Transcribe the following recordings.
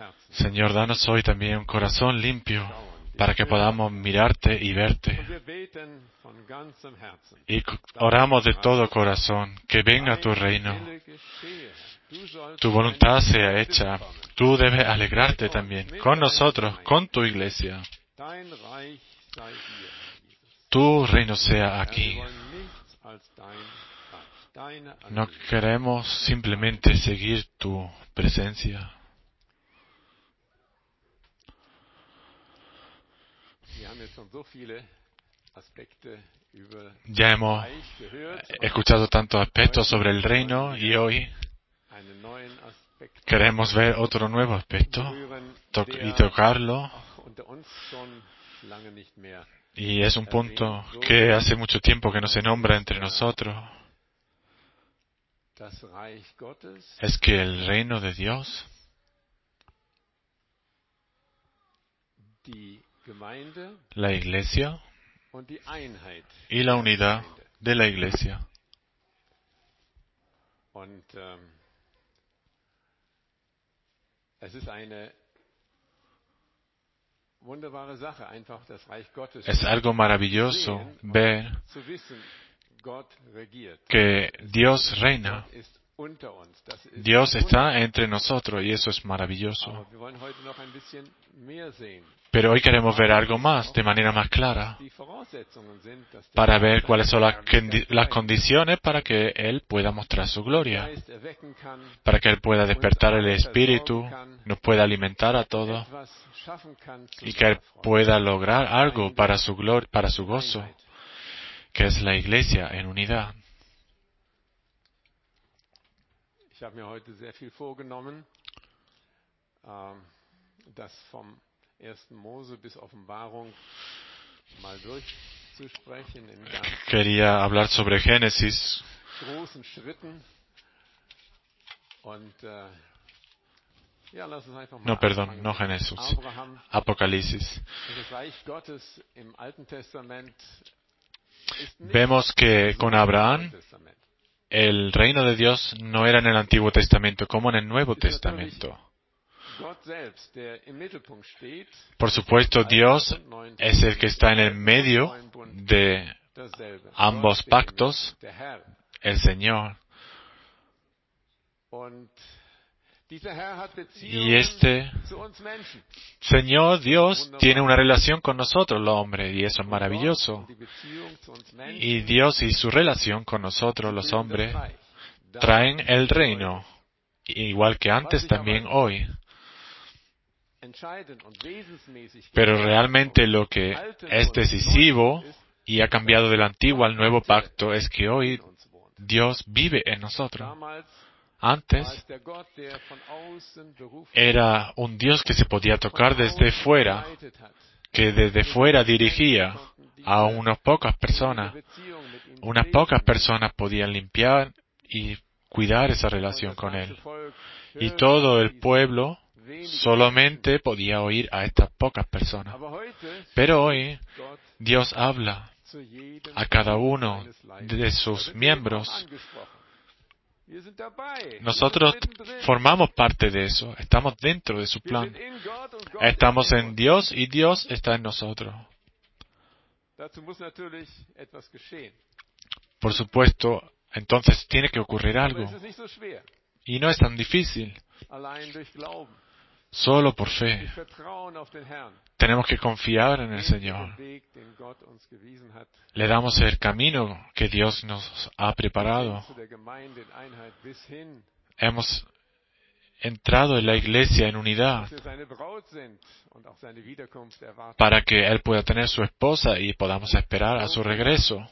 Señor, danos hoy también un corazón limpio para que podamos mirarte y verte. Y oramos de todo corazón, que venga tu reino, tu voluntad sea hecha. Tú debes alegrarte también con nosotros, con tu iglesia. Tu reino sea aquí. No queremos simplemente seguir tu presencia. Ya hemos escuchado tantos aspectos sobre el reino y hoy queremos ver otro nuevo aspecto y tocarlo. Y es un punto que hace mucho tiempo que no se nombra entre nosotros. Es que el reino de Dios, la iglesia y la unidad de la iglesia. Es algo maravilloso ver que Dios reina. Dios está entre nosotros y eso es maravilloso. Pero hoy queremos ver algo más, de manera más clara, para ver cuáles son las condiciones para que Él pueda mostrar su gloria, para que Él pueda despertar el Espíritu, nos pueda alimentar a todos y que Él pueda lograr algo para su gloria, para su gozo, que es la iglesia en unidad. Quería hablar sobre Génesis. No, perdón, no Génesis. Apocalipsis. Vemos que con Abraham el reino de Dios no era en el Antiguo Testamento como en el Nuevo Testamento. Por supuesto, Dios es el que está en el medio de ambos pactos, el Señor. Y este Señor Dios tiene una relación con nosotros, los hombres, y eso es maravilloso. Y Dios y su relación con nosotros, los hombres, traen el reino, igual que antes, también hoy. Pero realmente lo que es decisivo y ha cambiado del antiguo al nuevo pacto es que hoy Dios vive en nosotros. Antes era un Dios que se podía tocar desde fuera, que desde fuera dirigía a unas pocas personas. Unas pocas personas podían limpiar y cuidar esa relación con Él. Y todo el pueblo solamente podía oír a estas pocas personas. Pero hoy Dios habla a cada uno de sus miembros. Nosotros formamos parte de eso, estamos dentro de su plan. Estamos en Dios y Dios está en nosotros. Por supuesto, entonces tiene que ocurrir algo. Y no es tan difícil. Solo por fe. Tenemos que confiar en el Señor. Le damos el camino que Dios nos ha preparado. Hemos entrado en la iglesia en unidad para que Él pueda tener su esposa y podamos esperar a su regreso.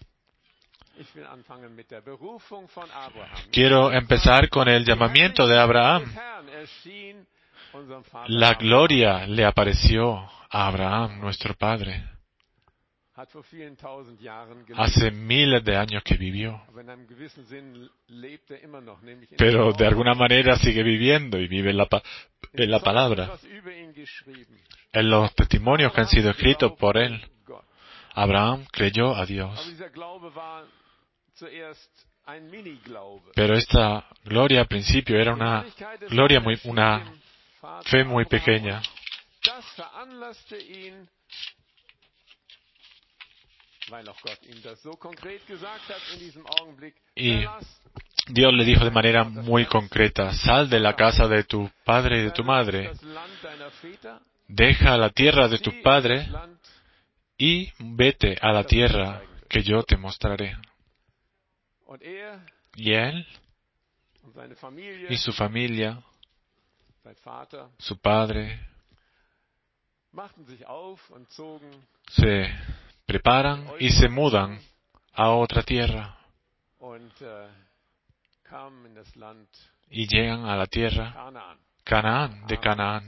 Quiero empezar con el llamamiento de Abraham. La gloria le apareció a Abraham, nuestro padre. Hace miles de años que vivió. Pero de alguna manera sigue viviendo y vive en la palabra. En los testimonios que han sido escritos por él. Abraham creyó a Dios. Pero esta gloria al principio era una fe muy pequeña. Y Dios le dijo de manera muy concreta, sal de la casa de tu padre y de tu madre, deja la tierra de tu padre y vete a la tierra que yo te mostraré. Y él y su familia, su padre, se preparan y se mudan a otra tierra y llegan a la tierra Canaán, de Canaán.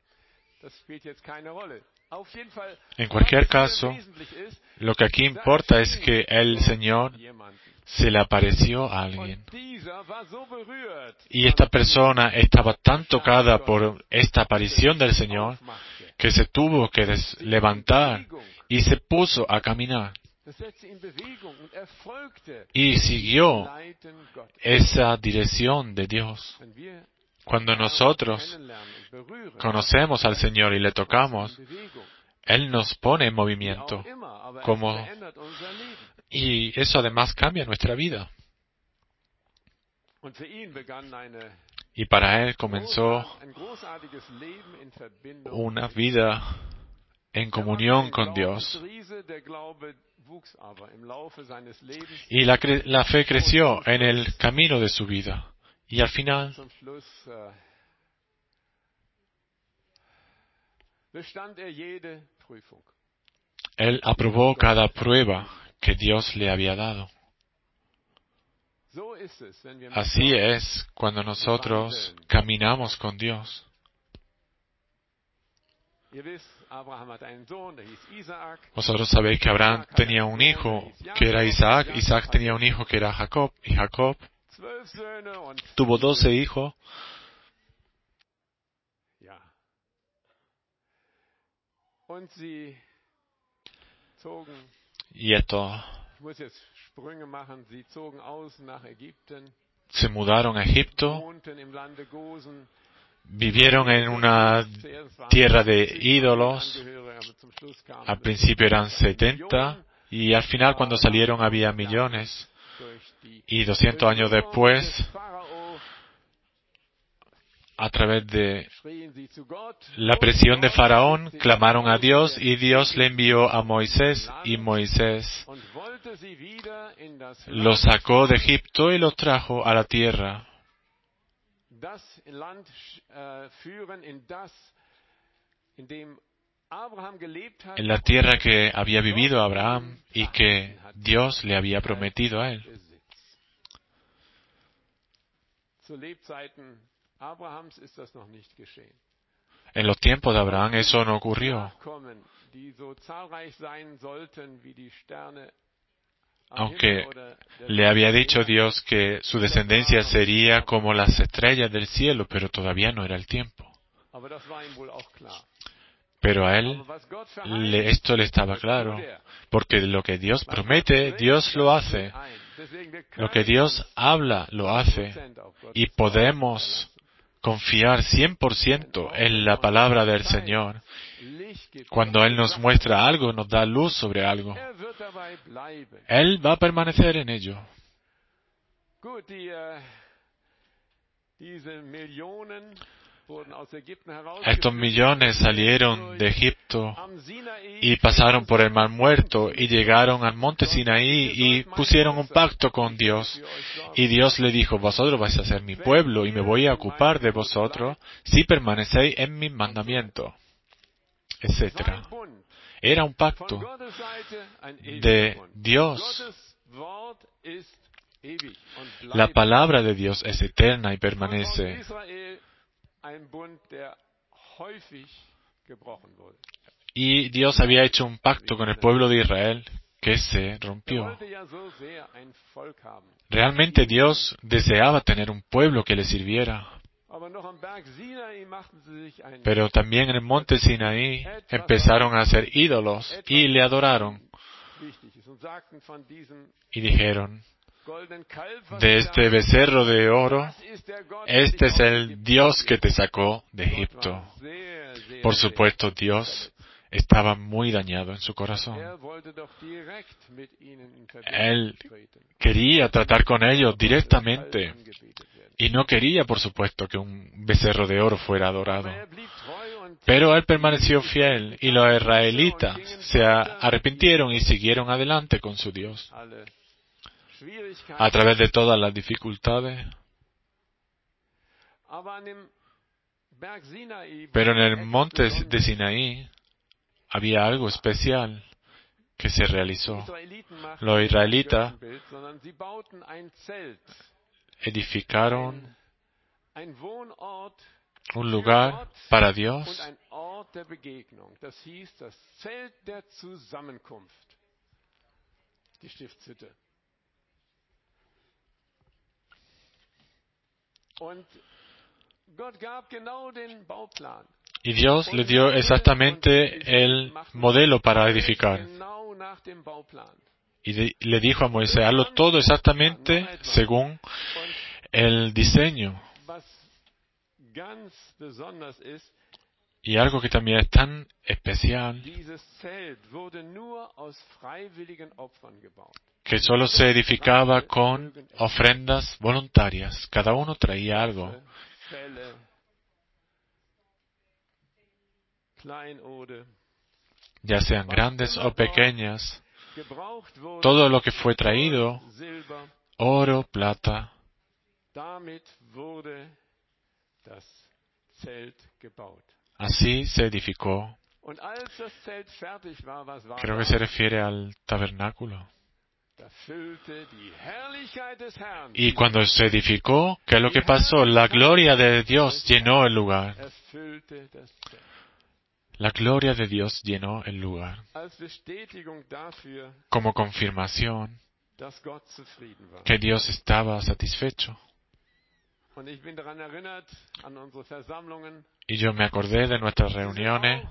En cualquier caso, lo que aquí importa es que el Señor se le apareció a alguien. Y esta persona estaba tan tocada por esta aparición del Señor que se tuvo que levantar y se puso a caminar. Y siguió esa dirección de Dios. Cuando nosotros conocemos al Señor y le tocamos, Él nos pone en movimiento. Y eso además cambia nuestra vida. Y para Él comenzó una vida en comunión con Dios. Y la fe creció en el camino de su vida. Y al final, Él aprobó cada prueba que Dios le había dado. Así es cuando nosotros caminamos con Dios. Vosotros sabéis que Abraham tenía un hijo que era Isaac, Isaac tenía un hijo que era Jacob, y Jacob tuvo 12 hijos. Y esto se mudaron a Egipto, vivieron en una tierra de ídolos. Al principio eran 70 y al final cuando salieron había millones. Y 200 años después, a través de la presión de Faraón, clamaron a Dios y Dios le envió a Moisés y Moisés los sacó de Egipto y los trajo a la tierra. En la tierra que había vivido Abraham y que Dios le había prometido a él. En los tiempos de Abraham eso no ocurrió. Aunque le había dicho Dios que su descendencia sería como las estrellas del cielo, pero todavía no era el tiempo. Pero a él esto le estaba claro, porque lo que Dios promete, Dios lo hace. Lo que Dios habla, lo hace. Y podemos confiar 100% en la palabra del Señor. Cuando Él nos muestra algo, nos da luz sobre algo, Él va a permanecer en ello. Estos millones salieron de Egipto y pasaron por el Mar Muerto y llegaron al monte Sinaí y pusieron un pacto con Dios. Y Dios le dijo, vosotros vais a ser mi pueblo y me voy a ocupar de vosotros si permanecéis en mis mandamientos, etc. Era un pacto de Dios. La palabra de Dios es eterna y permanece. Y Dios había hecho un pacto con el pueblo de Israel que se rompió. Realmente Dios deseaba tener un pueblo que le sirviera. Pero también en el monte Sinaí empezaron a hacer ídolos y le adoraron. Y dijeron, de este becerro de oro, este es el Dios que te sacó de Egipto. Por supuesto, Dios estaba muy dañado en su corazón. Él quería tratar con ellos directamente y no quería, por supuesto, que un becerro de oro fuera adorado. Pero él permaneció fiel y los israelitas se arrepintieron y siguieron adelante con su Dios. A través de todas las dificultades. Pero en el monte de Sinaí había algo especial que se realizó. Los israelitas edificaron un lugar para Dios y Dios le dio exactamente el modelo para edificar. Y le dijo a Moisés, hazlo todo exactamente según el diseño. Y algo que también es tan especial, que solo se edificaba con ofrendas voluntarias. Cada uno traía algo. Ya sean grandes o pequeñas, todo lo que fue traído, oro, plata, así se edificó. Creo que se refiere al tabernáculo. Y cuando se edificó, ¿qué es lo que pasó? La gloria de Dios llenó el lugar. La gloria de Dios llenó el lugar. Como confirmación que Dios estaba satisfecho. Y yo me acordé de nuestras reuniones,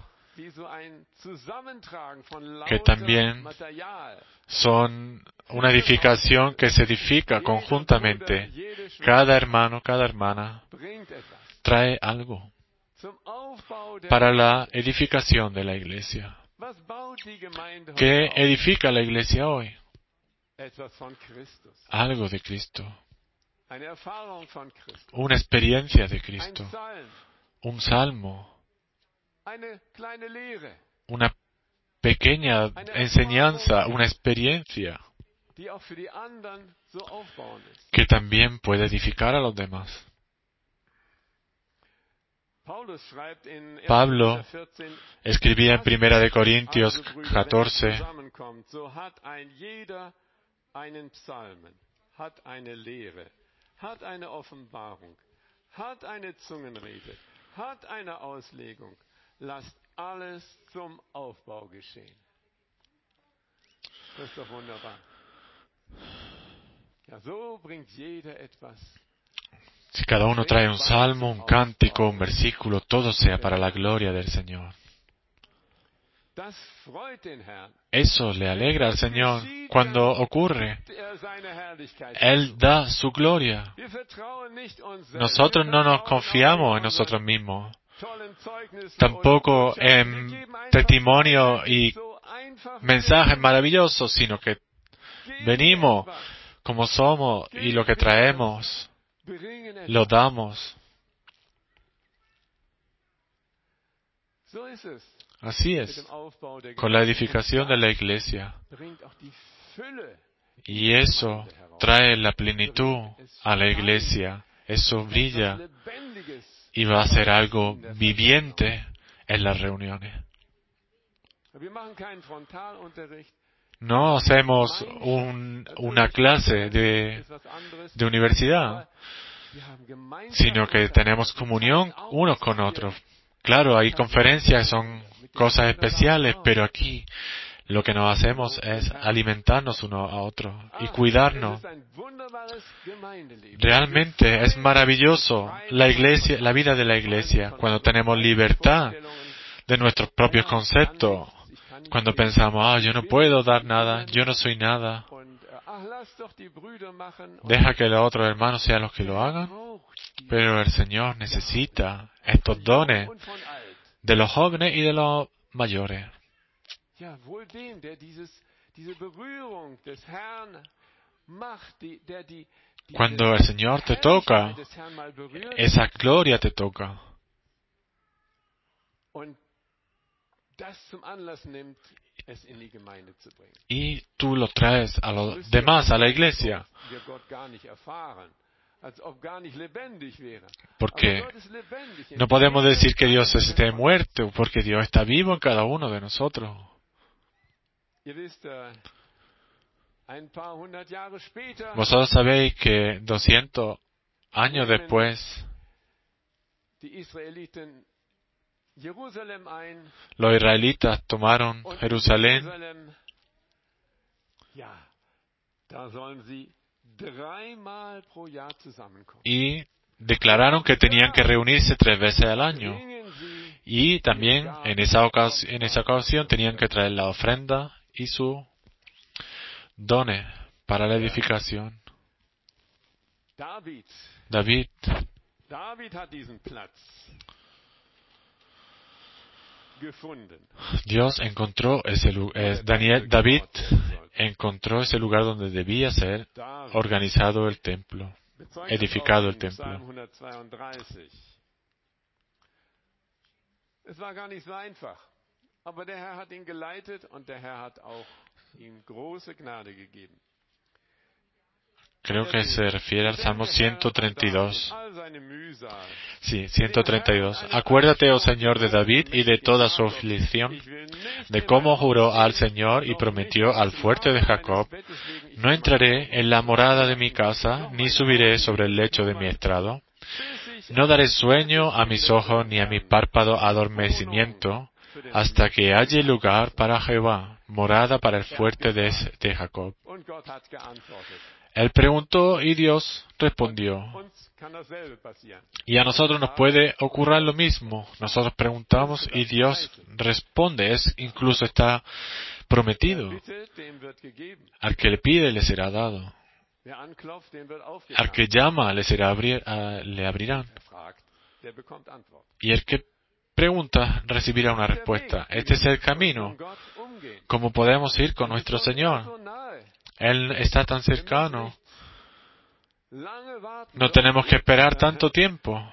que también son una edificación que se edifica conjuntamente. Cada hermano, cada hermana trae algo para la edificación de la iglesia. ¿Qué edifica la iglesia hoy? Algo de Cristo. Una experiencia de Cristo. Un salmo. Una pequeña enseñanza, una experiencia que también puede edificar a los demás. Pablo escribía en 1 Corintios 14, Lasst alles zum Aufbau geschehen. Das ist doch wunderbar. Ja, so bringt jeder etwas. Si cada uno trae un salmo, un cántico, un versículo, todo sea para la gloria del Señor. Eso le alegra al Señor cuando ocurre. Él da su gloria. Nosotros no nos confiamos en nosotros mismos. Tampoco en testimonio y mensajes maravillosos, sino que venimos como somos y lo que traemos lo damos. Así es, con la edificación de la iglesia. Y eso trae la plenitud a la iglesia. Eso brilla y va a ser algo viviente en las reuniones. No hacemos una clase de universidad, sino que tenemos comunión unos con otros. Claro, hay conferencias, son cosas especiales, pero aquí lo que nos hacemos es alimentarnos uno a otro y cuidarnos. Realmente es maravilloso la iglesia, la vida de la iglesia, cuando tenemos libertad de nuestros propios conceptos, cuando pensamos, yo no puedo dar nada, yo no soy nada. Deja que los otros hermanos sean los que lo hagan. Pero el Señor necesita estos dones de los jóvenes y de los mayores. Cuando el Señor te toca, esa gloria te toca. Y tú lo traes a los demás, a la iglesia. Porque no podemos decir que Dios esté muerto, porque Dios está vivo en cada uno de nosotros. Vosotros sabéis que 200 años después, los israelitas tomaron Jerusalén y declararon que tenían que reunirse 3 veces al año. Y también en esa ocasión tenían que traer la ofrenda y sus dones para la edificación. David Dios encontró ese lugar. David encontró ese lugar donde debía ser organizado el templo, edificado el templo. Es war gar nicht so einfach, aber der Herr hat ihn geleitet und der Herr hat auch ihm große Gnade gegeben. Creo que se refiere al Salmo 132. Sí, 132. Acuérdate, oh Señor, de David y de toda su aflicción, de cómo juró al Señor y prometió al fuerte de Jacob: no entraré en la morada de mi casa, ni subiré sobre el lecho de mi estrado. No daré sueño a mis ojos, ni a mi párpado adormecimiento, hasta que halle lugar para Jehová, morada para el fuerte de Jacob. Él preguntó y Dios respondió. Y a nosotros nos puede ocurrir lo mismo. Nosotros preguntamos y Dios responde. Incluso está prometido. Al que le pide le será dado. Al que llama le abrirán. Y el que pregunta recibirá una respuesta. Este es el camino. ¿Cómo podemos ir con nuestro Señor? Él está tan cercano. No tenemos que esperar tanto tiempo.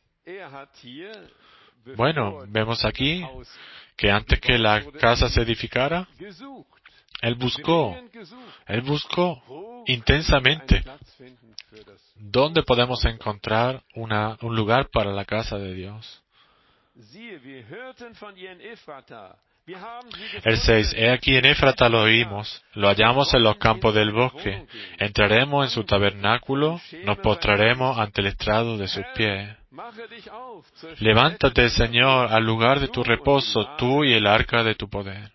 Bueno, vemos aquí que antes que la casa se edificara, Él buscó intensamente dónde podemos encontrar un lugar para la casa de Dios. El 6. He aquí en Éfrata lo oímos, lo hallamos en los campos del bosque. Entraremos en su tabernáculo, nos postraremos ante el estrado de sus pies. Levántate, Señor, al lugar de tu reposo, tú y el arca de tu poder.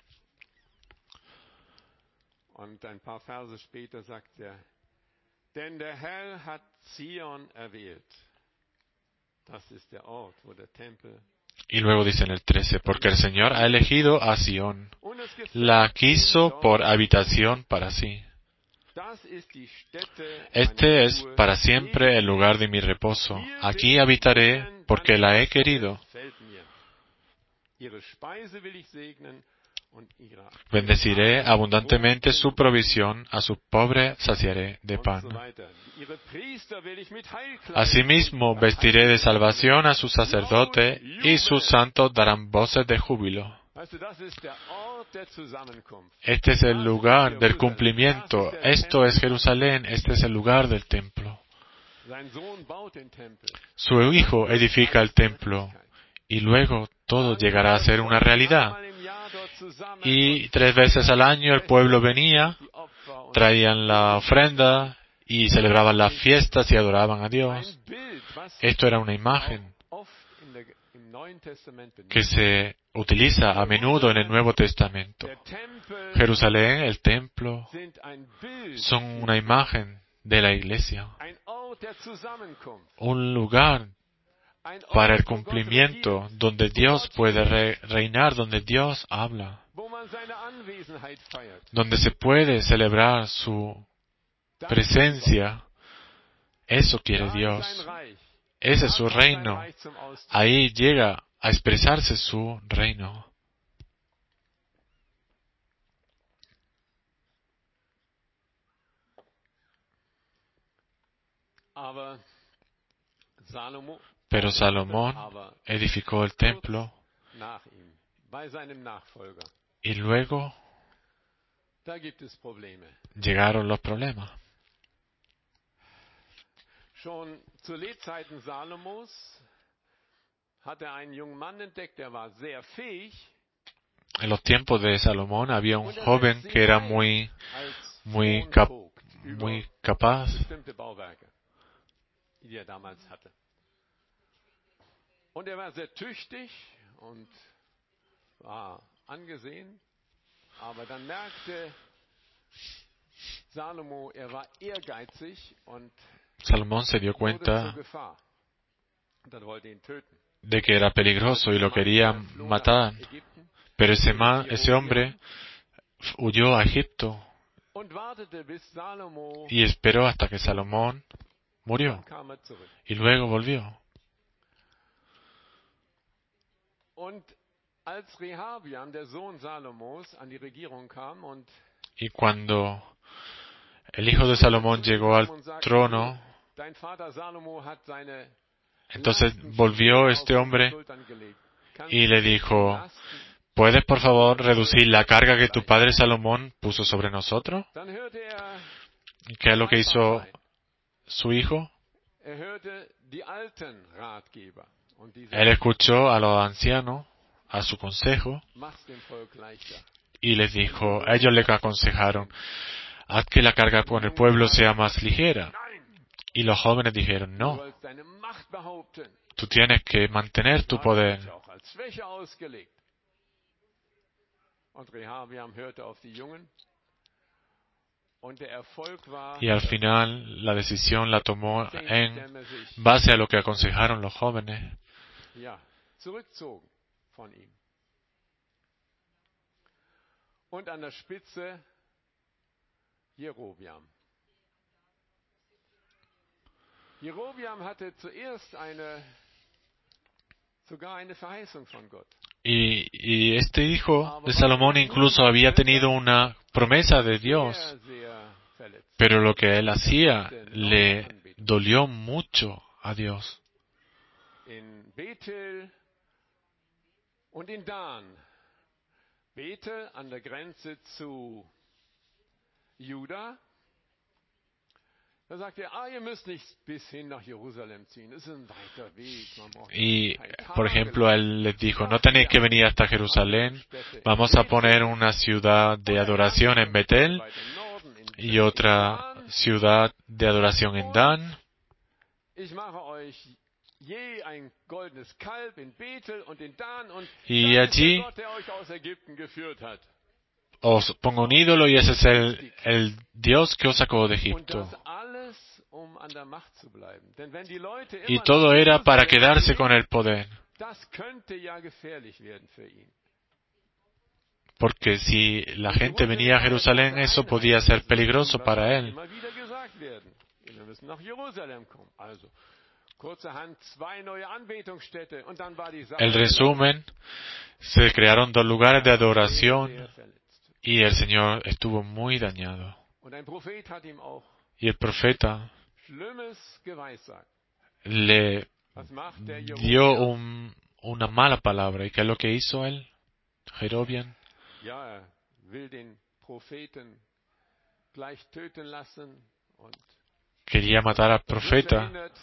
Und ein paar Verse später sagt denn der Herr hat Zion erwählt. Das ist der Ort, wo der Tempel. Y luego dice en el 13, porque el Señor ha elegido a Sión, la quiso por habitación para sí. Este es para siempre el lugar de mi reposo. Aquí habitaré porque la he querido. Bendeciré abundantemente su provisión, a sus pobres saciaré de pan. Asimismo, vestiré de salvación a sus sacerdotes, y sus santos darán voces de júbilo. Este es el lugar del cumplimiento. Esto es Jerusalén. Este es el lugar del templo. Su hijo edifica el templo, y luego todo llegará a ser una realidad. Y 3 veces al año el pueblo venía, traían la ofrenda y celebraban las fiestas y adoraban a Dios. Esto era una imagen que se utiliza a menudo en el Nuevo Testamento. Jerusalén, el templo, son una imagen de la iglesia. Un lugar para el cumplimiento, donde Dios puede reinar, donde Dios habla, donde se puede celebrar su presencia. Eso quiere Da ist sein Dios. Reich. Ese es Da su kommt sein reino. Reich zum Ausdruck. Ahí llega a expresarse su reino. Aber Salomo Pero baute Salomón aber edificó el kurz templo nach ihm, bei seinem Nachfolger. y luego Da gibt es Probleme. llegaron los problemas. Schon zu Lebzeiten Salomos hat er einen jungen Mann entdeckt, der war sehr fähig En los tiempos de Salomón había un und er joven setzte que ihn era ein als muy Thronvogt über muy capaz. bestimmte Bauwerke, die er damals hatte. Und er war sehr tüchtig und war angesehen, aber dann merkte Salomo, er war ehrgeizig und Salomón se dio wurde zur cuenta Gefahr. Und dann wollte er ihn töten. de que era peligroso y lo quería Floh matar. nach Ägypten Pero ese hombre huyó a Egipto und wartete, bis Salomo, y esperó hasta que Salomón murió. dann kam er zurück. Y luego volvió. Und als Rehabiam, der Sohn Salomos, an die Regierung kam und Y cuando el hijo de Salomón llegó al trono, dein Vater Salomo hat seine entonces Lasten volvió auf este unsere hombre Schultern gelegt. Kannst y du le die dijo, Lasten? ¿puedes por favor reducir la carga que tu padre Salomón puso sobre nosotros? Dann hörte er ¿Y qué es lo que zwei hizo Parteien. su hijo? Er hörte die alten Ratgeber und die Él sagten, escuchó a los ancianos, a su consejo, mach's dem Volk leichter. y les dijo, ellos le aconsejaron, haz que la carga con el pueblo sea más ligera. Nein, Y los jóvenes dijeron, du no, sollst deine Macht behaupten. tú tienes que mantener tu Ja, das poder. ist auch als Schwäche ausgelegt. Und Rehabiam hörte auf die Jungen. Und der Erfolg war, Y al dass final la decisión la tomó 10 en Stämme sich base a lo que aconsejaron los jóvenes. ja, zurückzogen von ihm. Und an der Spitze Jerobiam. Jerobiam hatte zuerst sogar eine Verheißung von Gott. Y este hijo de Salomón incluso había tenido una promesa de Dios, Sehr, sehr verletzt. pero lo que él hacía le dolió mucho a Dios. In Bethel und in Dan. Bethel an der Grenze zu Juda. Da sagt er, ihr müsst nicht bis hin nach Jerusalem ziehen. Das ist ein weiter Weg. Man braucht Y, kein Tag por ejemplo, lang. él les dijo, no tenéis que venir hasta Jerusalén, vamos a poner una ciudad de adoración en Betel Weiter im Norden, in y otra Dan. ciudad de adoración en Dan. Ich mache euch je ein goldenes Kalb in Bethel und in Dan und Y das ist der allí Gott, der euch aus Ägypten geführt hat. os pongo un ídolo y ese es el Dios que os sacó de Und Egipto. das alles, um an der Macht zu bleiben. Denn wenn die Leute Y immer todo nach era para Jerusalem quedarse gehen, con el poder. das könnte ja gefährlich werden für ihn. Porque si la gente venía a Jerusalén, eso podía ser peligroso para él. Immer wieder gesagt werden. Wir müssen nach Jerusalem kommen. Also, kurzerhand 2 neue Anbetungsstätte und dann war die Sache El resumen, se crearon 2 lugares de sehr, adoración sehr verletzt. y el Señor estuvo muy dañado. Und ein Prophet hat ihm auch Y el profeta Schlimmes geweissagt. le Was macht der dio Jerobiam? una mala palabra. ¿Y qué es lo que hizo él? Jerobiam Ja, er will den Propheten gleich töten lassen und quería matar al wird profeta, verhindert.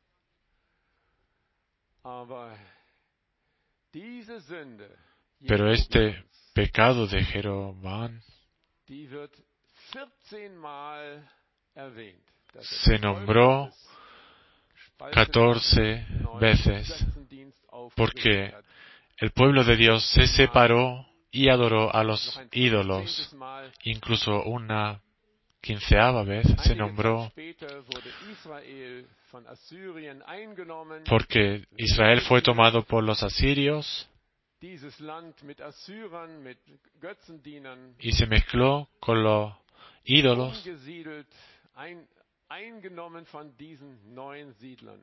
Aber diese Sünde pero este Jerobiams, pecado de Jeroboam die wird 14 Mal erwähnt. Dass er se das Volk nombró Gottes gespalten 14 hat, neuen veces, Götzendienst aufgerichtet porque hat. el pueblo de Dios se separó y adoró a Noch los ein ídolos. 15. Mal. Incluso una 15ª vez se Einige nombró Zeit später wurde Israel von Assyrien eingenommen. porque Israel fue tomado por los asirios Dieses Land mit Assyrern, mit Götzendienern, y se mezcló con los ídolos umgesiedelt eingenommen von diesen neuen Siedlern.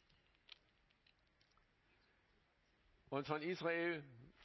Und von Israel,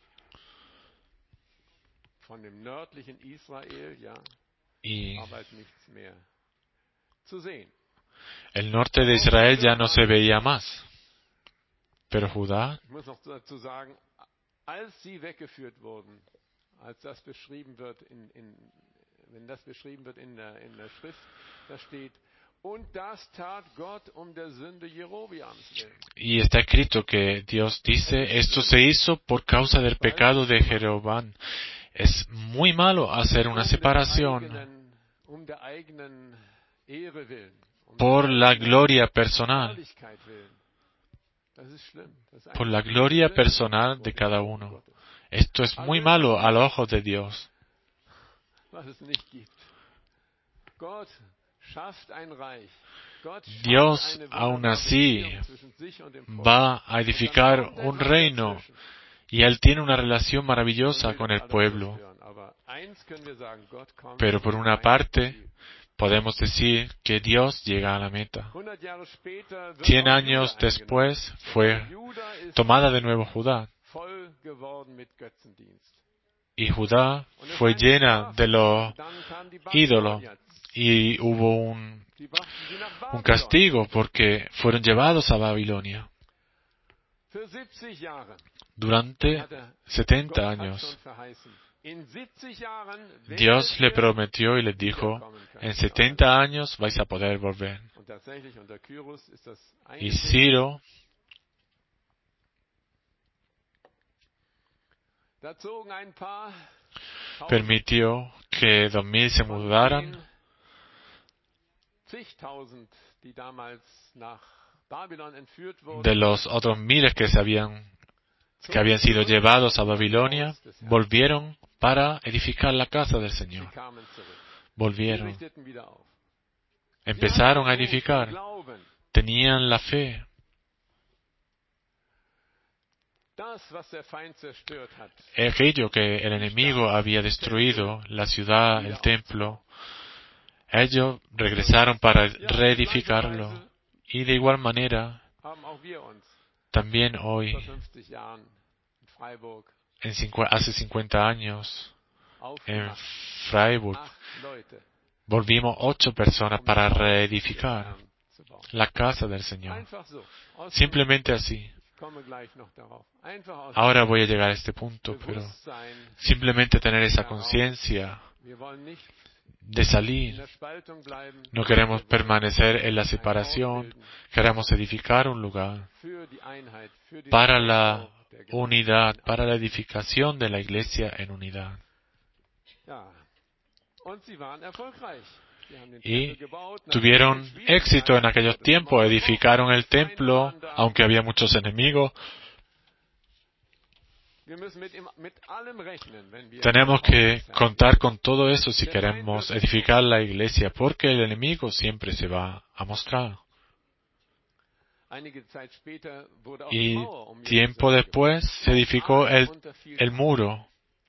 von dem nördlichen Israel, ja, Y war bald nichts mehr zu sehen. el norte de Israel ya no se veía más. Pero Judá, Ich muss noch dazu sagen, als sie weggeführt wurden, als das beschrieben wird wenn das beschrieben wird in der Schrift, da steht: Und das tat Gott um der Sünde Jerobeams willen. y está escrito que Dios dice, esto se hizo por causa del pecado de Jeroboam. Es muy malo hacer una separación Um der eigenen Ehre willen. por la gloria personal, Herrlichkeit willen. Das ist schlimm. Das ist por la eigentlich gloria schlimm. personal de cada uno. Esto es muy malo a los ojos de Dios. Was es nicht gibt. Gott schafft ein Reich. Gott schafft Dios eine aún wunderbare así Beziehung zwischen sich und dem Volk. va a edificar un reino y Él tiene una relación maravillosa con el pueblo. Aber eins können wir sagen, Gott kommt Pero por zum una Reich parte, Ziel. podemos decir que Dios llega a la meta. 100 Jahre später wird 100 auch años Juda después eingenommen. fue Juda ist tomada de nuevo Judá. voll geworden mit Götzendienst. Y Judá Und es fue war eine llena Strafe. de los Dann kamen die ídolos Babylonier. y hubo Die brachten sie nach un Babylon. castigo porque fueron llevados a Babilonia. Für 70 Jahre Durante hat er 70 Gott hat años, schon verheißen. In 70 Jahren Dios le werdet ihr prometió y les dijo, wiederkommen können. en 70 años vais a poder volver. Und tatsächlich unter Kyrus ist das Y eingetreten. Ciro Da zogen ein paar permitió que 2000 se von mudaran den zigtausend, die damals nach Babylon entführt wurden, de los otros miles que habían sido llevados a Babilonia, volvieron para edificar la casa del sie Señor. kamen zurück. Sie Volvieron, richteten wieder auf. empezaron a Sie hatten den edificar, Glauben, tenían la fe. das, was der Feind zerstört hat, Aquello que el enemigo había destruido, la ciudad, el templo, ellos regresaron para reedificarlo. Y de igual manera, haben auch wir uns también hoy, vor 50 Jahren in Freiburg hace 50 años, en aufgemacht. Freiburg, 8 Leute, volvimos 8 personas um para das Haus des reedificar Herrn zu bauen. la casa del Señor. Einfach so. Aus dem, Simplemente así. ich komme gleich noch darauf. Einfach aus Ahora voy a llegar a este punto, dem pero Bewusstsein, simplemente tener esa conciencia wir wollen nicht de in salir. der Spaltung bleiben, No queremos wir wollen permanecer en la ein Haus separación, bilden queremos edificar un lugar für die Einheit, für den para Aufbau la der Gemeinde. unidad, para la edificación de la iglesia en unidad. Ja. Und sie waren erfolgreich. Sie haben den Y Tempel gebaut, nach tuvieron vielen éxito en aquellos Schwierigkeiten, tiempos, aber edificaron el Feinde templo, waren da. aunque había muchos enemigos. Wir müssen mit allem rechnen, wenn wir Tenemos que aufwachsen. contar con todo eso si queremos edificar la iglesia, porque el enemigo siempre se va a mostrar. Einige Zeit später wurde auch die Y Mauer um tiempo Jerusalem después se edificó gebaut. Unter viel el Kampf. muro.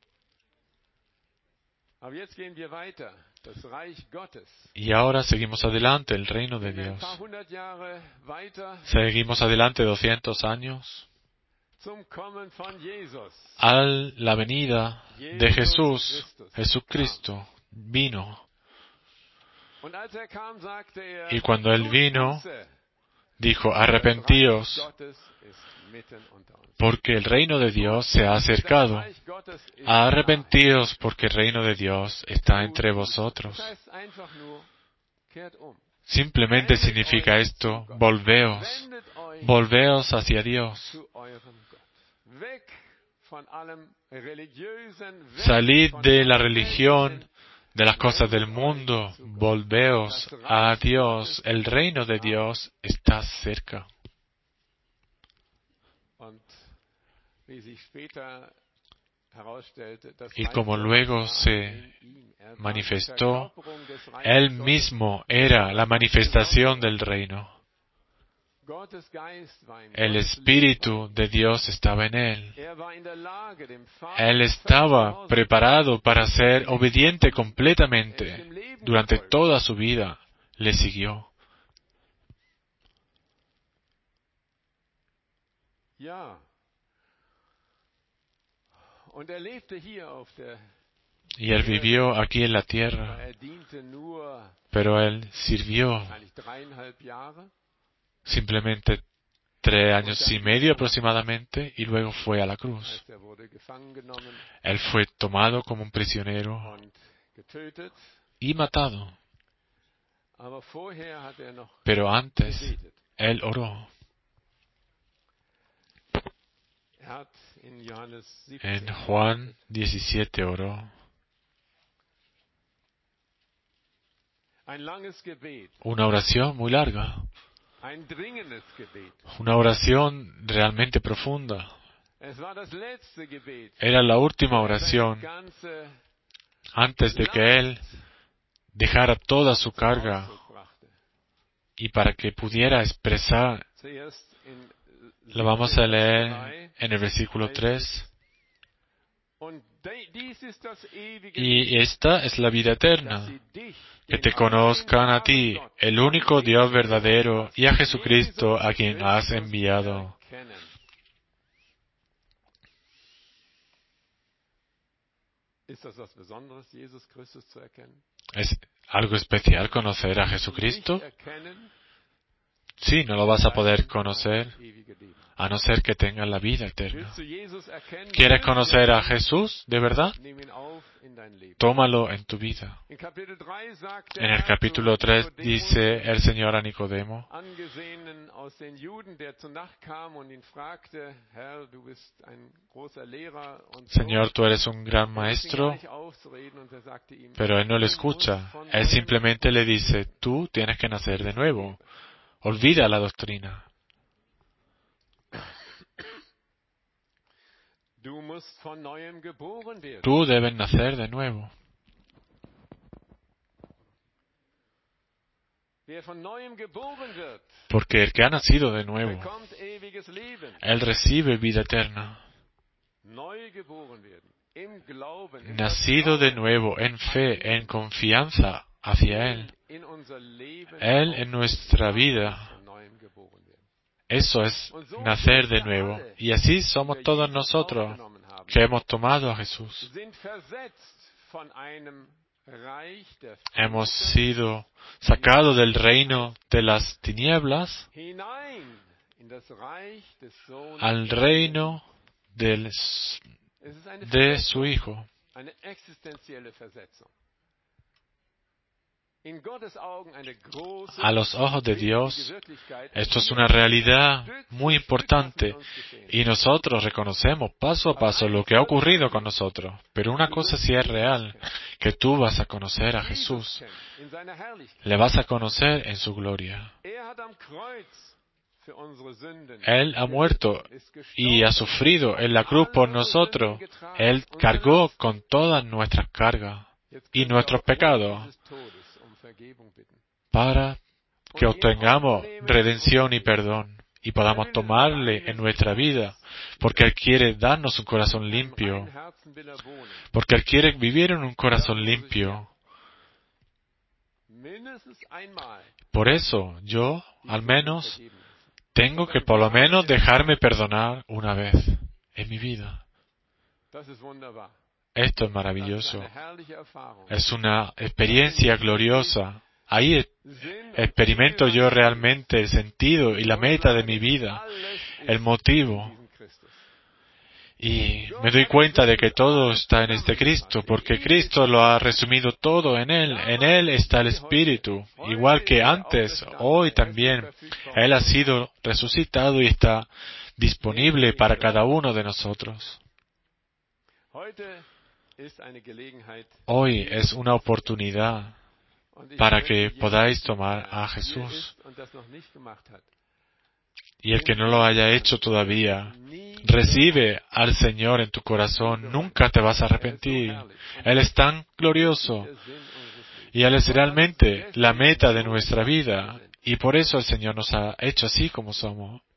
Aber jetzt gehen wir weiter. Das Reich Gottes. Y ahora seguimos adelante, el reino de Gehen wir ein Dios. paar hundert Jahre weiter Seguimos adelante 200 años zum Kommen von Jesus. a la venida de Jesús. Jesucristo vino. Und als er kam, sagte er, Y cuando Él "Tut vino, Buße, dijo, das Reich arrepentíos, Gottes ist mitten unter uns." porque el reino de Dios se ha acercado. Das Reich Gottes ist Arrepentíos, porque el reino de Dios está nahe. entre vosotros. Das heißt einfach nur, kehrt um. Simplemente significa esto, volveos, Wendet euch volveos hacia Dios. zu eurem Gott. Weg von allem religiösen, weg Salid von de la allem religión, Weltlichen. de las cosas del mundo, volveos a Dios. El reino de Dios está cerca. Und wie sich später herausstellte, das Y Reich como Gottes luego war se in ihm. Er war die manifestó, Verkörperung des Reiches Él Gottes. mismo era la manifestación del reino. Gottes Geist war in ihm. El Gottes Espíritu de Dios estaba en Él. Er war in der Lage, dem Vater Él estaba preparado para ser obediente completamente durante toda su vida, le siguió. Ja. Und er lebte hier auf der, Y él vivió aquí en la tierra, er diente nur pero él sirvió wahrscheinlich 3,5 Jahre. simplemente 3 años y medio aproximadamente, y luego fue a la cruz. Heißt, er wurde gefangen genommen Él fue tomado como un prisionero und getötet. y matado, Aber vorher hat er noch pero antes gebetet. él oró. Er hat in Johannes 17 En Juan 17 oró. ein langes Gebet, Una oración muy larga, ein dringendes Gebet. una oración realmente profunda. Es war das letzte Gebet. Era la última Seine oración ganze antes de que él dejara toda su zum carga Ausdruck brachte. y para que pudiera expresar. Zuerst in Lo vamos a 17 leer Vers 3. en el versículo 3. Und dies ist das ewige Y esta es la vida dass eterna, sie dich, que den te conozcan a allein ti, wahren Gott, el único und Dios Jesus verdadero, y a Christus, Jesucristo, a quien has Christus enviado. erkennen. Ist das was Besonderes, Jesus Christus zu erkennen? ¿Es algo especial conocer a Jesucristo? Nicht erkennen, Sí, no lo vas a poder dann conocer das ewige Leben. a no ser que tengas la vida eterna. Willst du Jesus erkennen? ¿Quieres Wirklich conocer a erkennen? Jesús de verdad? Nimm ihn auf in dein Leben. Tómalo en tu vida. In Kapitel 3 sagt der En el Herr capítulo zu 3 Nikodemus, dice el Señor a Nicodemo, Angesehenen aus den Juden, der zur Nacht kam und ihn fragte, Herr, du bist ein großer Lehrer und so. Señor, tú eres un gran Er ließ ihn gar maestro, nicht aufzureden und er sagte ihm, pero él no le du musst escucha. von Él neuem simplemente le dice, tú tienes que nacer de nuevo. Olvida la doctrina. Du musst von neuem geboren werden. Tú debes nacer de nuevo. Wer von neuem geboren wird, Porque el que ha nacido de nuevo, bekommt ewiges Leben. él recibe vida eterna. Neu geboren werden. Im Glauben, im Nacido de Vertrauen nuevo, en fe, en confianza hacia Él. in unser Leben Él en nuestra vida. von neuem geboren werden. Eso es nacer de nuevo. Y así somos todos nosotros que hemos tomado a Jesús. Sind versetzt von einem Reich der Hemos sido sacados del reino de las tinieblas hinein in das Reich des Sohnes. al reino Es ist eine de Versetzung, su Hijo. eine existenzielle Versetzung. In Gottes Augen eine große, A los ojos de Dios, wichtige Wirklichkeit. esto es una realidad muy importante y nosotros reconocemos paso a paso lo que ha ocurrido con nosotros. Pero una cosa sí es real, que tú vas a conocer a Jesús, In seiner Herrlichkeit. le vas a conocer en su gloria. Er hat am Kreuz für unsere Sünden Él ha muerto ist gestorben, y ha sufrido en la cruz por nosotros. Él cargó con todas nuestras cargas Jetzt y können wir nuestros aufgrund pecados dieses Todes um Vergebung bitten. para que obtengamos redención y perdón y podamos tomarle en nuestra vida, porque Él quiere darnos un corazón Im limpio, reinen Herzen will er wohnen. porque Él quiere vivir en un corazón limpio. Mindestens einmal Por eso yo, die al Sünden menos, vergeben müssen. tengo que por lo menos dejarme perdonar una vez en mi vida. Das ist wunderbar. Esto es Das ist maravilloso. eine herrliche Erfahrung. Es una experiencia gloriosa. Ahí Sinn und experimento Ziel yo meines realmente el sentido y la meta de mi Lebens. vida, Alles ist el motivo. in diesem Christus. Y me doy cuenta de que todo está en este Cristo, porque Cristo lo ha resumido todo en Él. En Él está el Espíritu. Igual que antes, hoy también, Él ha sido resucitado y está disponible para cada uno de nosotros. Heute ist eine Gelegenheit, Hoy es una oportunidad und ich para möchte que jeden, podáis tomar der a hier Jesús. ist und das noch nicht gemacht hat, Y el que no lo haya hecho todavía, nie recibe al Señor en tu corazón, nunca te vas a arrepentir. Él es tan glorioso der Sinn unseres Lebens. y Él es realmente la meta de nuestra vida. Y por eso el Señor nos ha hecho así como somos.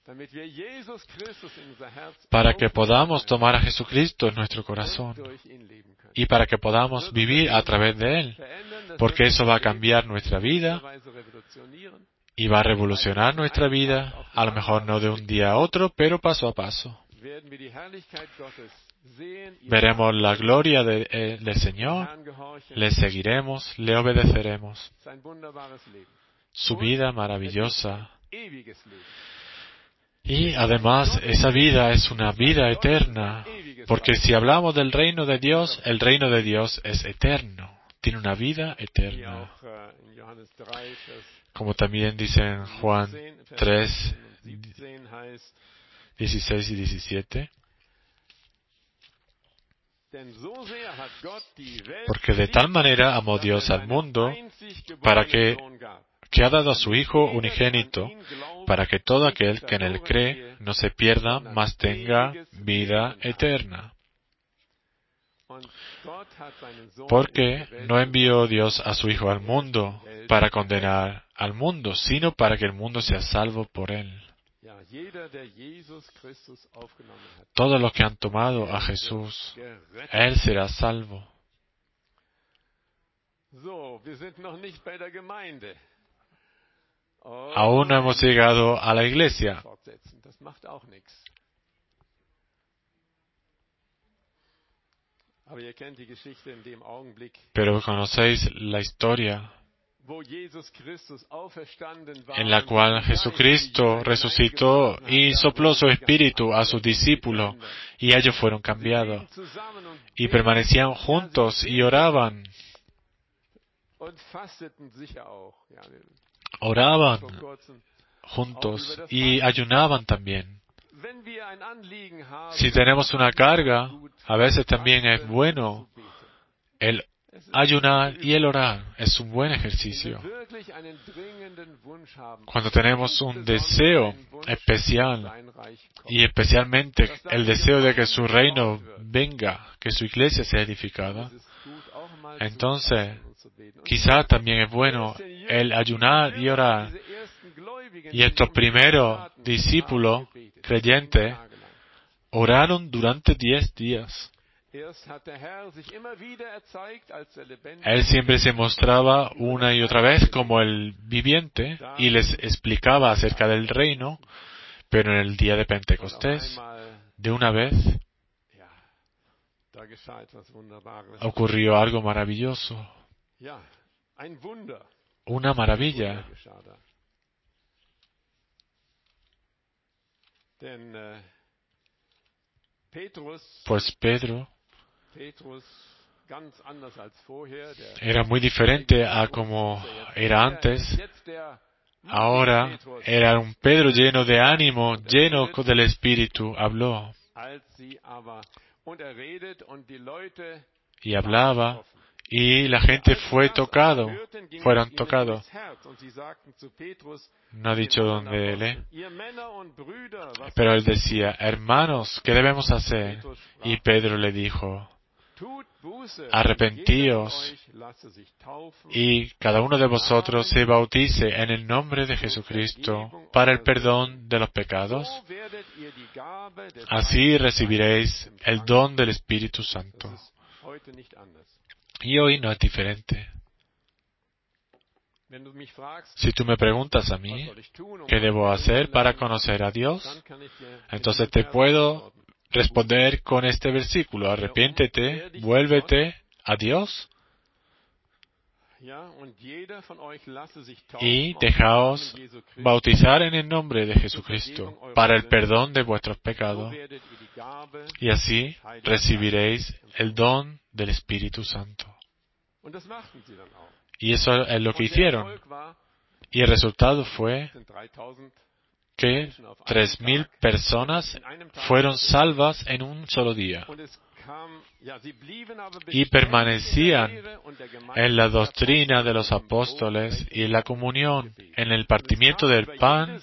para que podamos tomar a Jesucristo en nuestro corazón y para que podamos vivir a través de Él, porque eso va a cambiar nuestra vida y va a revolucionar nuestra vida, a lo mejor no de un día a otro, pero paso a paso. Veremos la gloria del Señor, le seguiremos, le obedeceremos. Su vida maravillosa. Y además, esa vida es una vida eterna, porque si hablamos del reino de Dios, el reino de Dios es eterno, tiene una vida eterna. Como también dice en Juan 3, 16 y 17. Porque de tal manera amó Dios al mundo, para que ha dado a su Hijo unigénito, para que todo aquel que en Él cree no se pierda, mas tenga vida eterna. Porque no envió Dios a su Hijo al mundo para condenar al mundo, sino para que el mundo sea salvo por Él. Todos los que han tomado a Jesús, Él será salvo. Aún no hemos llegado a la iglesia. Pero conocéis la historia en la cual Jesucristo resucitó y sopló su espíritu a sus discípulos y ellos fueron cambiados y permanecían juntos y oraban juntos y ayunaban también. Si tenemos una carga, a veces también es bueno el ayunar y el orar. Es un buen ejercicio. Cuando tenemos un deseo especial, y especialmente el deseo de que su reino venga, que su iglesia sea edificada, entonces quizá también es bueno el ayunar y orar. Y estos primeros discípulos creyentes oraron durante 10 días. Él siempre se mostraba una y otra vez como el viviente y les explicaba acerca del reino, pero en el día de Pentecostés, de una vez, ocurrió algo maravilloso. Una maravilla. Pues Pedro era muy diferente a como era antes. Ahora era un Pedro lleno de ánimo, lleno del Espíritu, habló. Y hablaba, y la gente fueron tocados. No ha dicho dónde él, pero él decía, hermanos, ¿qué debemos hacer? Y Pedro le dijo, arrepentíos y cada uno de vosotros se bautice en el nombre de Jesucristo para el perdón de los pecados. Así recibiréis el don del Espíritu Santo. Y hoy no es diferente. Si tú me preguntas a mí, ¿qué debo hacer para conocer a Dios? Entonces te puedo responder con este versículo, arrepiéntete, vuélvete a Dios y dejaos bautizar en el nombre de Jesucristo para el perdón de vuestros pecados y así recibiréis el don del Espíritu Santo. Y eso es lo que hicieron. Y el resultado fue que 3,000 personas fueron salvas en un solo día. Y permanecían en la doctrina de los apóstoles y en la comunión, en el partimiento del pan,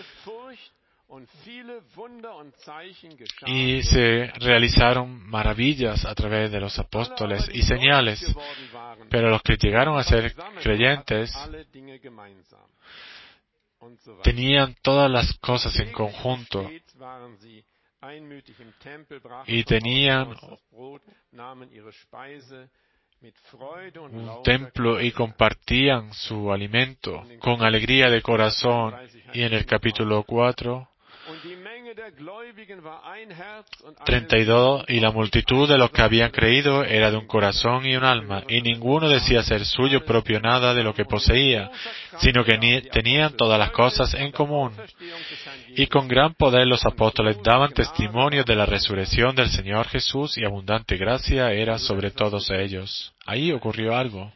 y se realizaron maravillas a través de los apóstoles y señales. Pero los que llegaron a ser creyentes und so weiter. tenían todas las cosas en conjunto Stets waren sie einmütig im Tempel, brachen y vom tenían Haus das Brot, nahmen ihre Speise mit Freude und un lauter templo y Klage. compartían su alimento con alegría de corazón. Y en el capítulo 4, Und die Menge der Gläubigen war ein Herz und eine 32, Seele. y la multitud de los que habían creído era de un corazón y un alma, y ninguno decía ser suyo propio nada de lo que poseía, sino que tenían todas las cosas en común. Y con gran poder los apóstoles daban testimonio de la resurrección del Señor Jesús, y abundante gracia era sobre todos ellos. Ahí ocurrió algo.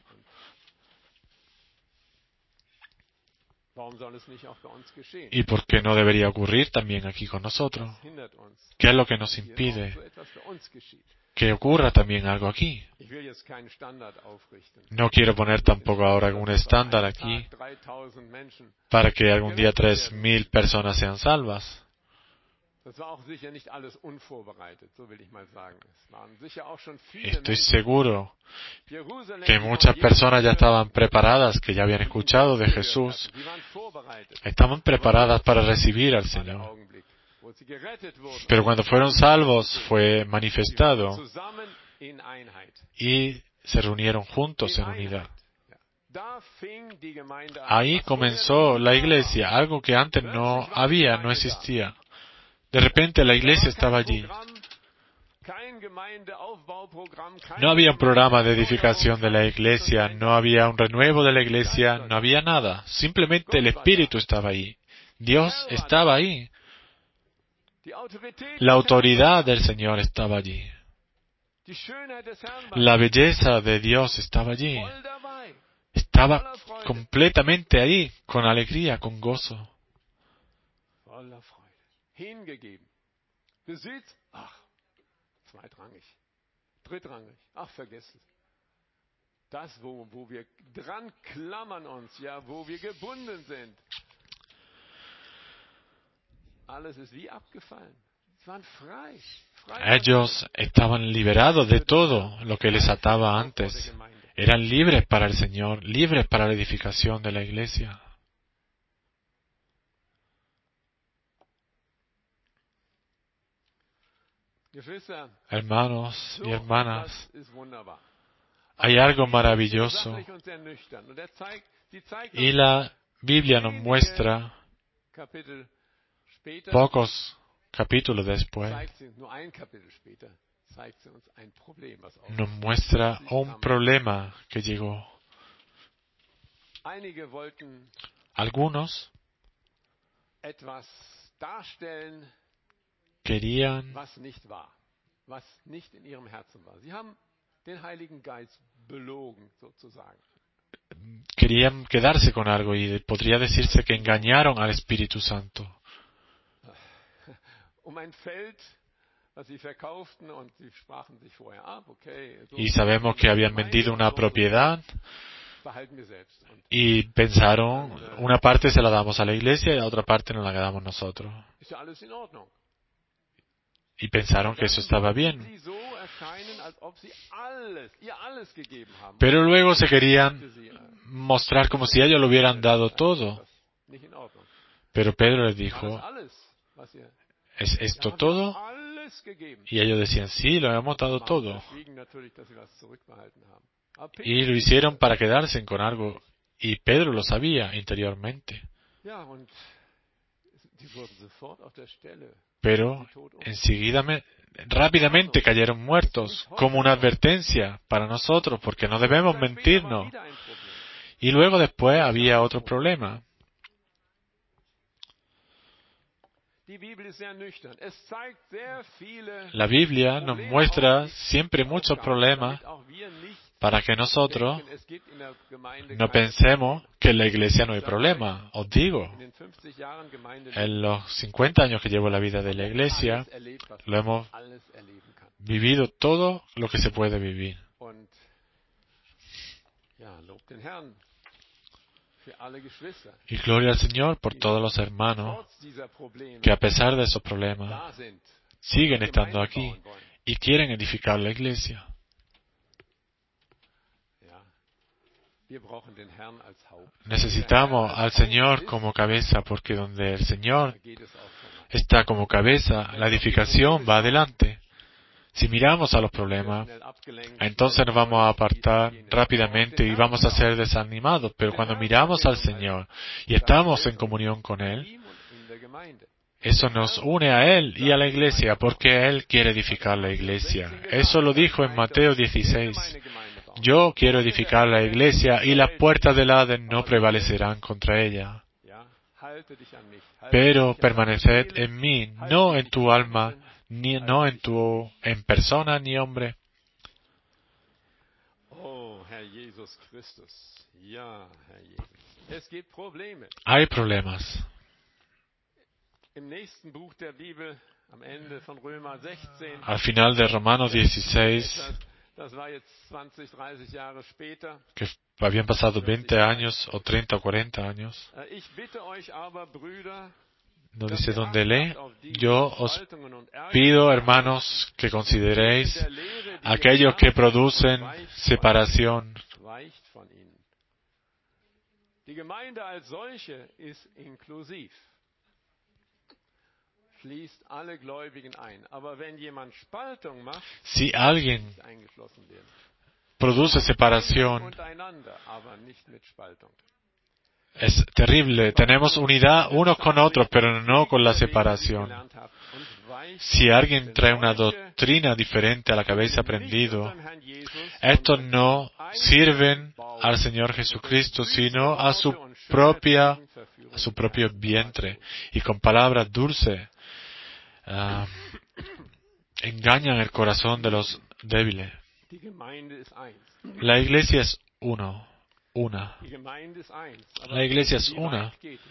Warum soll es nicht auch bei uns geschehen? ¿Y por qué no debería ocurrir también aquí con nosotros? Was hindert uns, ¿Qué es lo que nos hier auch impide so etwas bei uns geschieht? que ocurra también algo aquí? Ich will jetzt keinen Standard aufrichten. No quiero poner tampoco ahora un estándar aquí 3.000 Menschen. para que algún día 3.000 personas sean salvas. Das war auch sicher nicht alles unvorbereitet, so will ich mal sagen. Es waren sicher auch schon viele Estoy Menschen. seguro Jerusalem, que die von muchas Jesus personas ya gehört estaban preparadas, que ya habían hatten, escuchado de gehört Jesús, hatten. Die waren vorbereitet. estaban preparadas para recibir al Das war der Señor. Augenblick, wo sie gerettet wurden. Pero cuando fueron salvos fue Sie waren manifestado zusammen in Einheit. y se reunieron juntos en unidad. Ja. Da fing die Gemeinde an. Ahí Was vorher comenzó noch nie la da iglesia, war. algo que antes no había, no existía. De repente la Da iglesia war estaba kein allí. Programm, kein Gemeindeaufbauprogramm, kein No había un programa de Gemeindeerneuerung, edificación de la kein iglesia, Fundament. no había un renuevo de la iglesia, no había nada. Simplemente el Espíritu estaba ahí. Dios estaba ahí. Die Autorität La des autoridad Herrn war del Señor estaba allí. da. Die Schönheit des Herrn war La da. belleza de Dios estaba allí. Voll dabei. Estaba Voller Freude. completamente ahí, con alegría, con gozo. Voller Freude. Hingegeben. Besitz, ach, zweitrangig. Drittrangig. Ach, vergiss es. Das, wo wir dran klammern uns, ja, wo wir gebunden sind. Alles ist wie abgefallen. Sie waren frei. Frei Ellos estaban liberados de todo lo que les ataba antes. Eran libres para el Señor, libres para la edificación de la iglesia. Geschwister, Hermanos so y hermanas, etwas ist wunderbar. hay algo Die Bibel ist sehr maravilloso sachlich und sehr nüchtern. Und sie zeigt y uns la Biblia nos muestra Kapitel später, pocos capítulos después, zeigt sie, nur ein Kapitel später, zeigt sie uns ein Problem, was nos auftritt. muestra Sie un kamen- problema que llegó. Einige wollten Algunos etwas darstellen, querían was nicht war, was nicht in ihrem Herzen war. Sie haben den Heiligen Geist belogen, sozusagen. querían quedarse con algo y podría decirse que engañaron al Espíritu Santo. Ein Feld, was sie verkauften, und sie sprachen sich vorher ab, okay, so Y sabemos que habían vendido una propiedad behalten wir selbst. Und y pensaron, una parte se la damos a la iglesia y la otra parte nos la quedamos nosotros. ist ja alles in Ordnung. Y pensaron que eso estaba bien. Sie so erscheinen, als ob sie ihr alles gegeben haben. Pero luego se querían Sie, mostrar como si ellos lo hubieran dado todo. das nicht in Ordnung. Pero Pedro les War das dijo, alles, was ihr ¿es esto wir todo? haben alles gegeben. Y ellos decían, sí, lo hemos dado Waren todo. deswegen natürlich, dass sie was zurückbehalten haben. Aber Y lo hicieron para quedarse con algo. Y Pedro lo sabía interiormente. ja, und die wurden sofort auf der Stelle Pero enseguida, rápidamente cayeron muertos, como una advertencia para nosotros, porque no debemos mentirnos. wieder ein Problem. Y luego después había otro problema. Die Bibel ist sehr nüchtern. Es zeigt sehr viele La Biblia nos muestra siempre muchos problemas damit auch wir nicht para que nosotros denken, es gibt in der Gemeinde no keine pensemos que en la iglesia no hay problema. Os digo, in den 50 Jahren Gemeinde en los 50 años que llevo la vida de la iglesia, alles erlebt, was lo hemos man alles erleben kann. vivido todo lo que se puede vivir. Und ja, lobt den Herrn für alle Geschwister, Y gloria al Señor por todos los hermanos trotz dieser Probleme que a pesar de esos problemas da sind, siguen estando Gemeinde aquí bauen wollen. y quieren edificar la iglesia. Ja. Necesitamos al Señor como cabeza, porque donde el Señor está como cabeza, la edificación va adelante. Si miramos a los problemas, entonces nos vamos a apartar rápidamente y vamos a ser desanimados. Pero cuando miramos al Señor y estamos en comunión con Él, eso nos une a Él y a la iglesia, porque Él quiere edificar la iglesia. Eso lo dijo en Mateo 16. Yo quiero edificar la iglesia y las puertas del Hades no prevalecerán contra ella. Pero permaneced en mí, no en tu alma, no en persona ni hombre. Hay problemas. Al final de Romanos 16, que habían pasado 20 años, o 30 o 40 años, no dice dónde lee, yo os pido, hermanos, que consideréis aquellos que producen separación. Die Gemeinde als solche ist inklusiv, schließt alle Gläubigen ein. Aber wenn jemand Spaltung macht, si alguien muss eingeschlossen werden. produce separación, Untereinander, aber nicht mit Spaltung. es terrible. Tenemos unidad unos con otros, pero no con la separación. Si alguien trae una doctrina diferente a la que habéis aprendido, estos no sirven al Señor Jesucristo, sino a su propio vientre. Y con palabras dulces engañan el corazón de los débiles. La iglesia es una. La iglesia es una.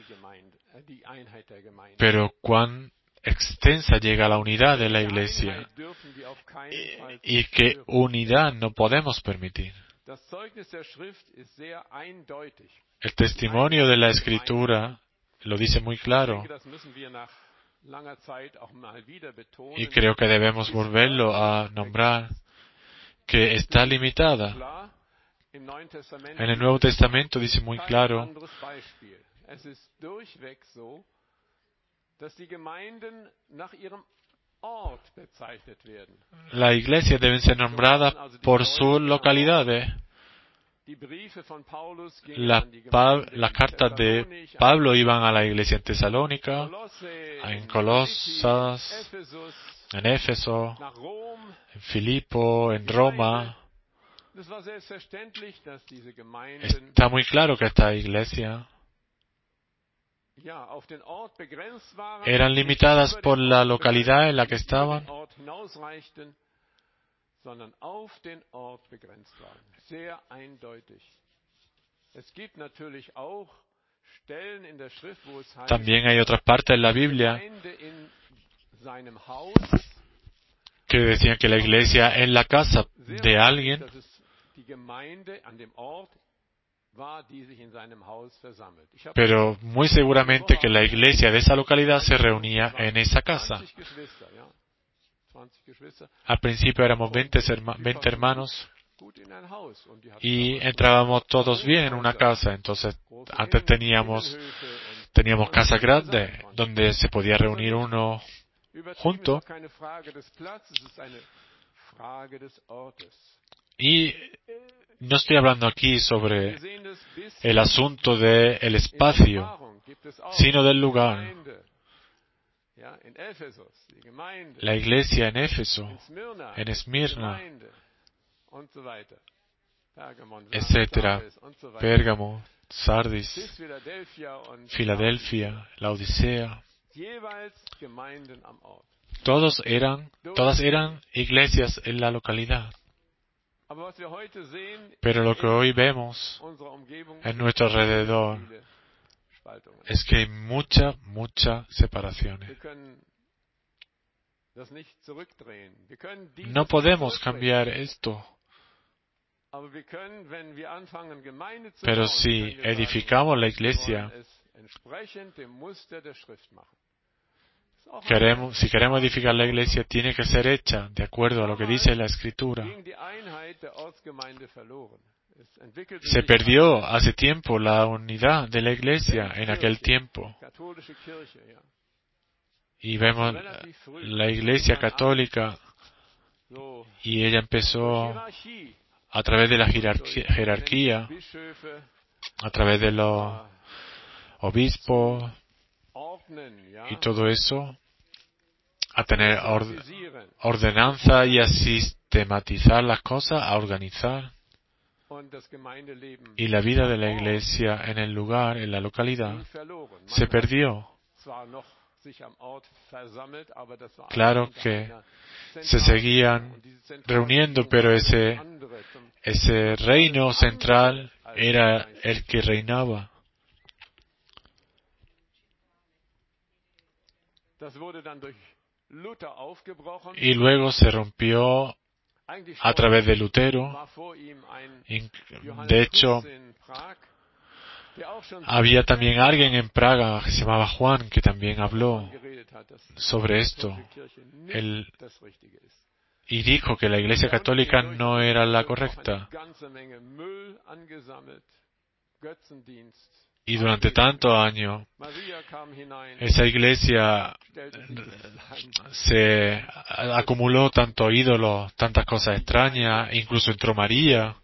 Pero cuán extensa llega la unidad de la iglesia, y qué unidad no podemos permitir. El testimonio de la Escritura lo dice muy claro, y creo que debemos volverlo a nombrar, que está limitada. En el Nuevo Testamento dice muy claro, la iglesia deben ser nombradas por sus localidades. Las cartas de Pablo iban a la iglesia en Tesalónica, en Colosas, en Éfeso, en Filipo, en Roma. Está muy claro que esta iglesia eran limitadas por la localidad en la que estaban, también hay otras partes en la Biblia que decían que la iglesia en la casa de alguien, pero muy seguramente que la iglesia de esa localidad se reunía en esa casa. Al principio éramos 20 hermanos y entrábamos todos bien en una casa. Entonces, antes teníamos casas grandes donde se podía reunir uno junto. Y no estoy hablando aquí sobre el asunto del espacio, sino del lugar. La iglesia en Éfeso, en Esmirna, etcétera, Pérgamo, Sardis, Filadelfia, la Odisea, todas eran iglesias en la localidad. Pero lo que hoy vemos en nuestro alrededor es que hay muchas separaciones. No podemos cambiar esto. Pero si edificamos la iglesia, si queremos edificar la iglesia, tiene que ser hecha de acuerdo a lo que dice la Escritura. Se perdió hace tiempo la unidad de la Iglesia en aquel tiempo. Y vemos la Iglesia católica, y ella empezó a través de la jerarquía, a través de los obispos y todo eso, a tener ordenanza y a sistematizar las cosas, a organizar. Y la vida de la Iglesia en el lugar, en la localidad, se perdió. Claro que se seguían reuniendo, pero ese reino central era el que reinaba. Y luego se rompió a través de Lutero. De hecho, había también alguien en Praga que se llamaba Juan, que también habló sobre esto. Y dijo que la Iglesia Católica no era la correcta. Y durante tantos años, esa iglesia se acumuló tanto ídolos, tantas cosas extrañas, incluso entró María.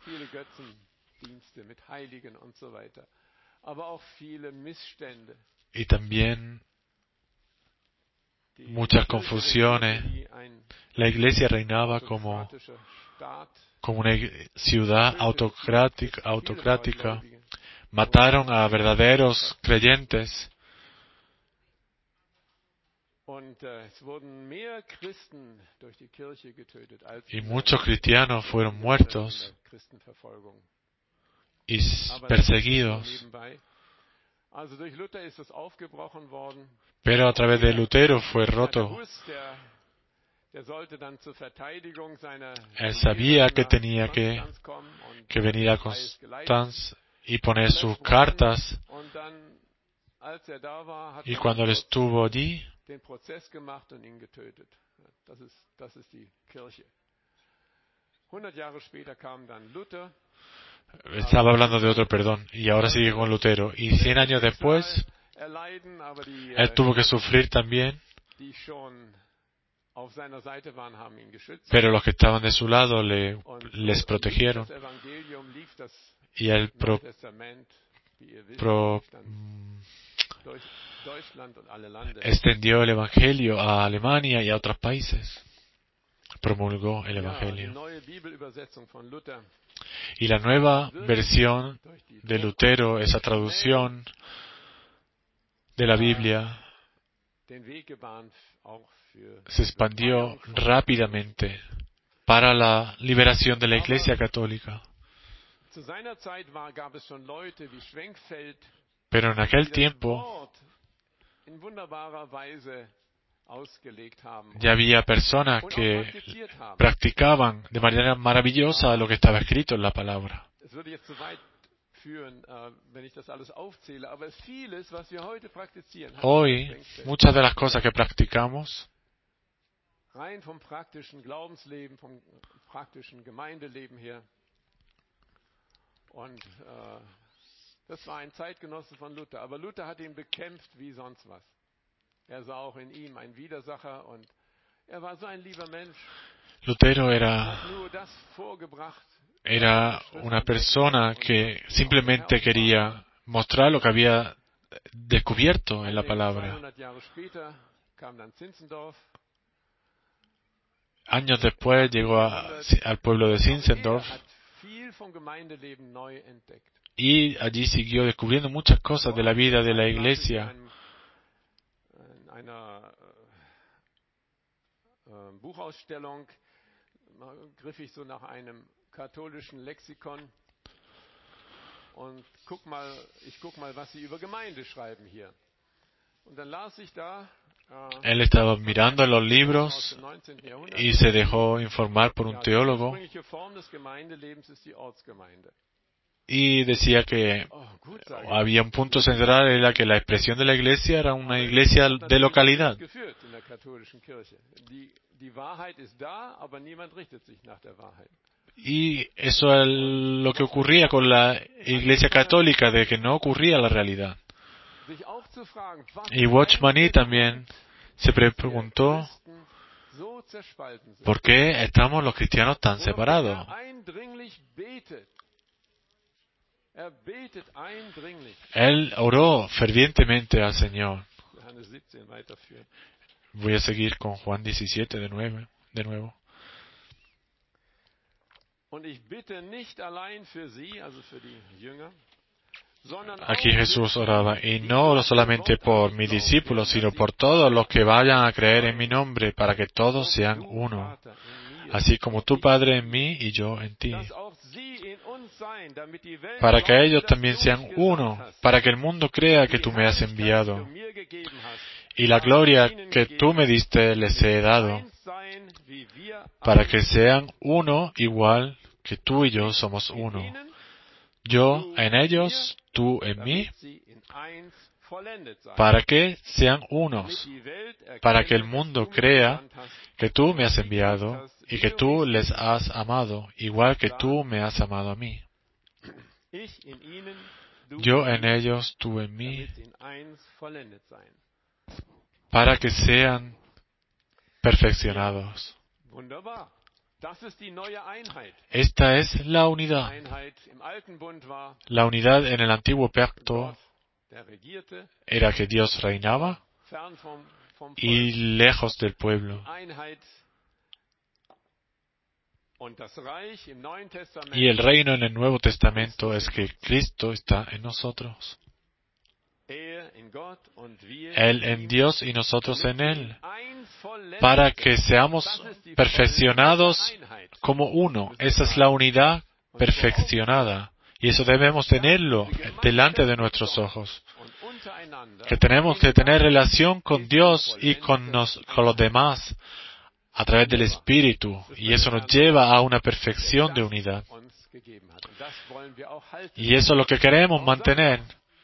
Y también muchas confusiones. La iglesia reinaba como una ciudad autocrática. Mataron a verdaderos creyentes. Y muchos cristianos fueron muertos y perseguidos. Pero a través de Lutero fue roto. Él sabía que tenía que venir a Constanz y poner sus cartas. Y cuando él estuvo allí, estaba hablando de otro, perdón, y ahora sigue con Lutero. Y 100 años después, él tuvo que sufrir también, pero los que estaban de su lado les protegieron. Y él extendió el Evangelio a Alemania y a otros países. Promulgó el Evangelio. Y la nueva versión de Lutero, esa traducción de la Biblia, se expandió rápidamente para la liberación de la Iglesia Católica. Pero en aquel tiempo ya había personas que practicaban de manera maravillosa lo que estaba escrito en la palabra. Hoy, muchas de las cosas que practicamos das war ein Zeitgenosse von Luther. Aber Luther hat ihn bekämpft wie sonst was. Sah auch in ihm ein Widersacher und war so ein lieber Mensch. Lutero era una persona que simplemente quería mostrar lo que había descubierto en la palabra. Años después llegó al pueblo de Zinzendorf. Y allí siguió descubriendo muchas cosas de la vida de la iglesia. Buchausstellung griff ich so nach einem katholischen Lexikon und ich guck mal, was sie über Gemeinde schreiben hier. Und dann las ich da. Él estaba mirando los libros y se dejó informar por un teólogo. Y decía que había un punto central, era que la expresión de la iglesia era una iglesia de localidad. Y eso es lo que ocurría con la Iglesia Católica, de que no ocurría la realidad. Y Watchman Nee también se preguntó, ¿por qué estamos los cristianos tan separados? Él oró fervientemente al Señor. Voy a seguir con Juan 17 de nuevo. Aquí Jesús oraba, y no solamente por mis discípulos, sino por todos los que vayan a creer en mi nombre, para que todos sean uno, así como tu Padre en mí y yo en ti, para que ellos también sean uno, para que el mundo crea que tú me has enviado, y la gloria que tú me diste les he dado, para que sean uno igual que tú y yo somos uno. Yo en ellos, tú en mí, para que sean unos, para que el mundo crea que tú me has enviado y que tú les has amado, igual que tú me has amado a mí. Yo en ellos, tú en mí, para que sean perfeccionados. Esta es la unidad. La unidad en el antiguo pacto era que Dios reinaba y lejos del pueblo. Y el reino en el Nuevo Testamento es que Cristo está en nosotros. Él en Dios y nosotros en Él, para que seamos perfeccionados como uno. Esa es la unidad perfeccionada. Y eso debemos tenerlo delante de nuestros ojos. Que tenemos que tener relación con Dios y con los demás a través del Espíritu. Y eso nos lleva a una perfección de unidad. Y eso es lo que queremos mantener.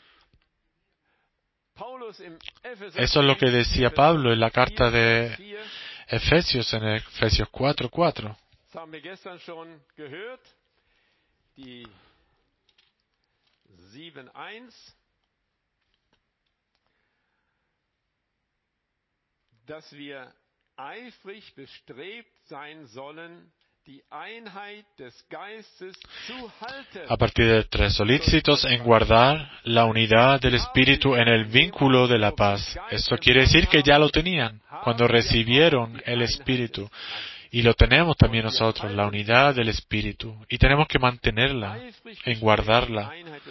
Eso es lo que decía Pablo en la carta de Efesios, en Efesios 4:4. Dass wir eifrig bestrebt sein sollen, die Einheit des Geistes zu halten. A partir del 3, solícitos en guardar la unidad del Espíritu en el vínculo de la paz. Eso quiere decir que ya lo tenían cuando recibieron el Espíritu. Y lo tenemos también nosotros, la unidad del Espíritu. Y tenemos que mantenerla, en guardarla.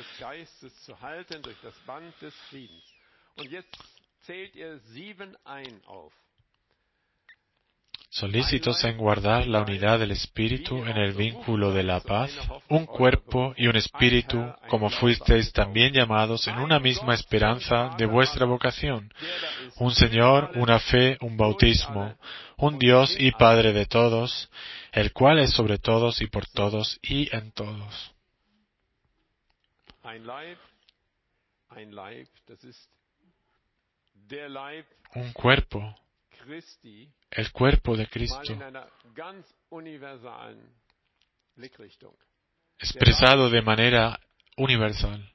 Solícitos en guardar la unidad del Espíritu en el vínculo de la paz, un cuerpo y un espíritu, como fuisteis también llamados en una misma esperanza de vuestra vocación, un Señor, una fe, un bautismo, un Dios y Padre de todos, el cual es sobre todos y por todos y en todos. Un cuerpo, el cuerpo de Cristo, expresado de manera universal.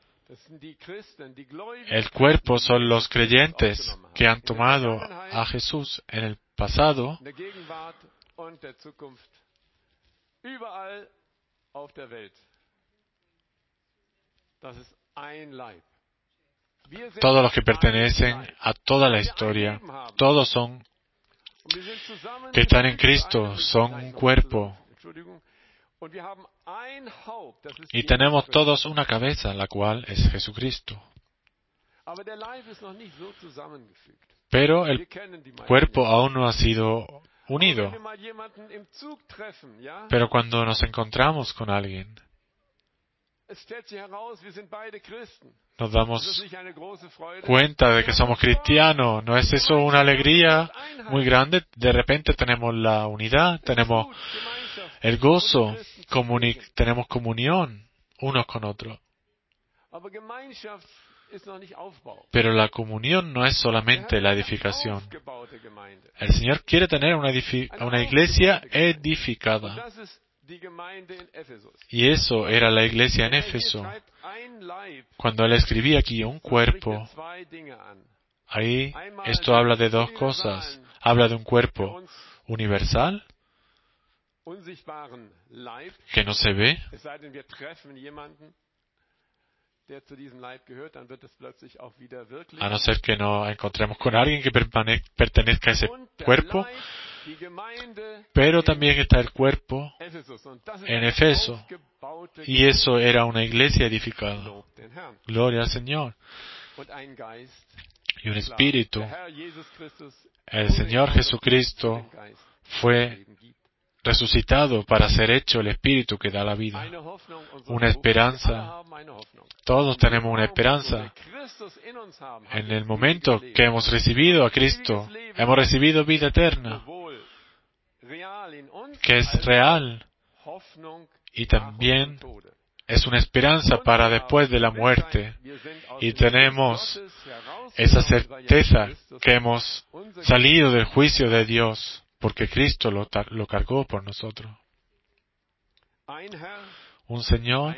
El cuerpo son los creyentes que han tomado a Jesús en el pasado todos los que pertenecen a toda la historia, todos son que están en Cristo, son un cuerpo. Y tenemos todos una cabeza, la cual es Jesucristo. Pero el cuerpo aún no ha sido unido. Pero cuando nos encontramos con alguien, nos damos cuenta de que somos cristianos. ¿No es eso una alegría muy grande? De repente tenemos la unidad, tenemos el gozo, tenemos comunión unos con otros. Pero la comunión no es solamente la edificación. El Señor quiere tener una iglesia edificada. Y eso era la iglesia en Éfeso. Cuando él escribía aquí un cuerpo, ahí esto habla de dos cosas. Habla de un cuerpo universal, que no se ve, a no ser que nos encontremos con alguien que pertenezca a ese cuerpo, pero también está el cuerpo en Efeso, y eso era una iglesia edificada. Gloria al Señor. Y un espíritu. El Señor Jesucristo fue resucitado para ser hecho el espíritu que da la vida. Una esperanza. Todos tenemos una esperanza. En el momento que hemos recibido a Cristo, hemos recibido vida eterna, que es real, y también es una esperanza para después de la muerte. Y tenemos esa certeza que hemos salido del juicio de Dios, porque Cristo lo cargó por nosotros. Un Señor.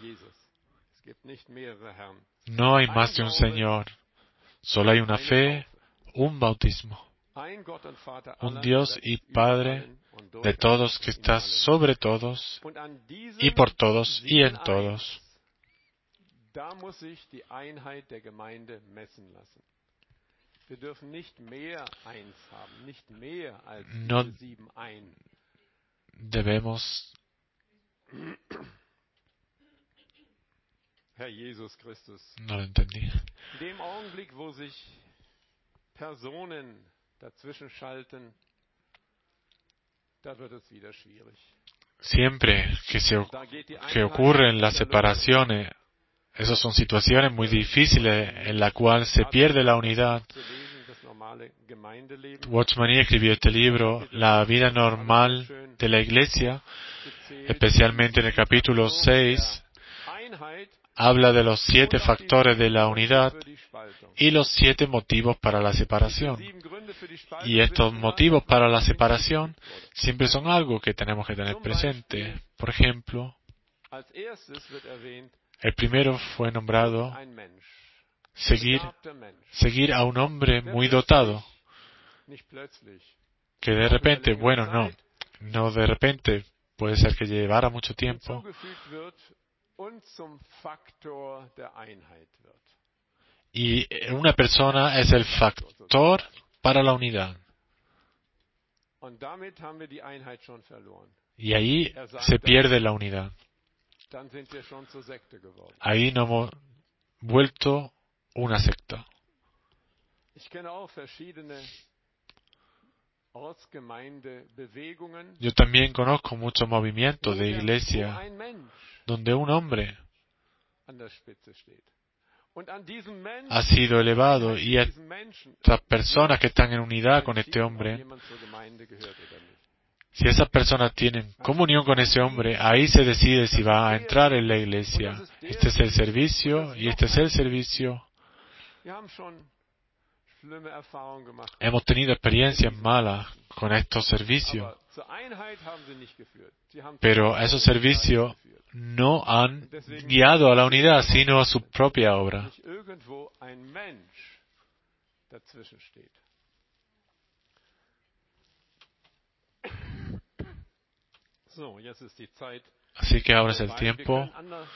No hay más de un Señor. Solo hay una fe, un bautismo. Un Dios y Padre de todos que está sobre todos y por todos y en todos. No debemos no lo entendí. Dem Augenblick, wo sich Personen dazwischen schalten, da wird es wieder schwierig. Siempre que ocurren las separaciones, esas son situaciones muy difíciles en las cuales se pierde la unidad. Watchman Nee escribió este libro, La vida normal de la iglesia, especialmente en el capítulo 6, habla de los 7 factores de la unidad y los 7 motivos para la separación. Y estos motivos para la separación siempre son algo que tenemos que tener presente. Por ejemplo, el primero fue nombrado seguir a un hombre muy dotado, que de repente, no de repente, puede ser que llevara mucho tiempo, y una persona es el factor para la unidad. Y ahí se pierde la unidad. Ahí nos hemos vuelto una secta. Yo también conozco muchos movimientos de iglesia donde un hombre ha sido elevado y estas personas que están en unidad con este hombre, si esas personas tienen comunión con ese hombre, ahí se decide si va a entrar en la iglesia. Este es el servicio y este es el servicio. Hemos tenido experiencias malas con estos servicios, pero esos servicios no han guiado a la unidad, sino a su propia obra. Así que ahora es el tiempo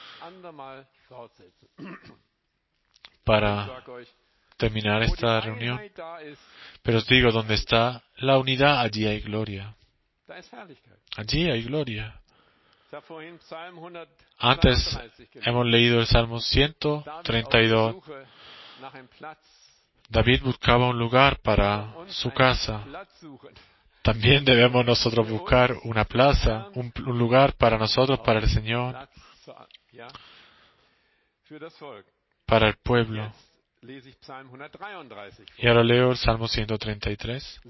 para terminar esta reunión. Pero os digo, donde está la unidad, allí hay gloria. Allí hay gloria. Antes hemos leído el Salmo 132. David buscaba un lugar para su casa. También debemos nosotros buscar una plaza, un lugar para nosotros, para el Señor, para el pueblo. Y ahora leo el Salmo 133.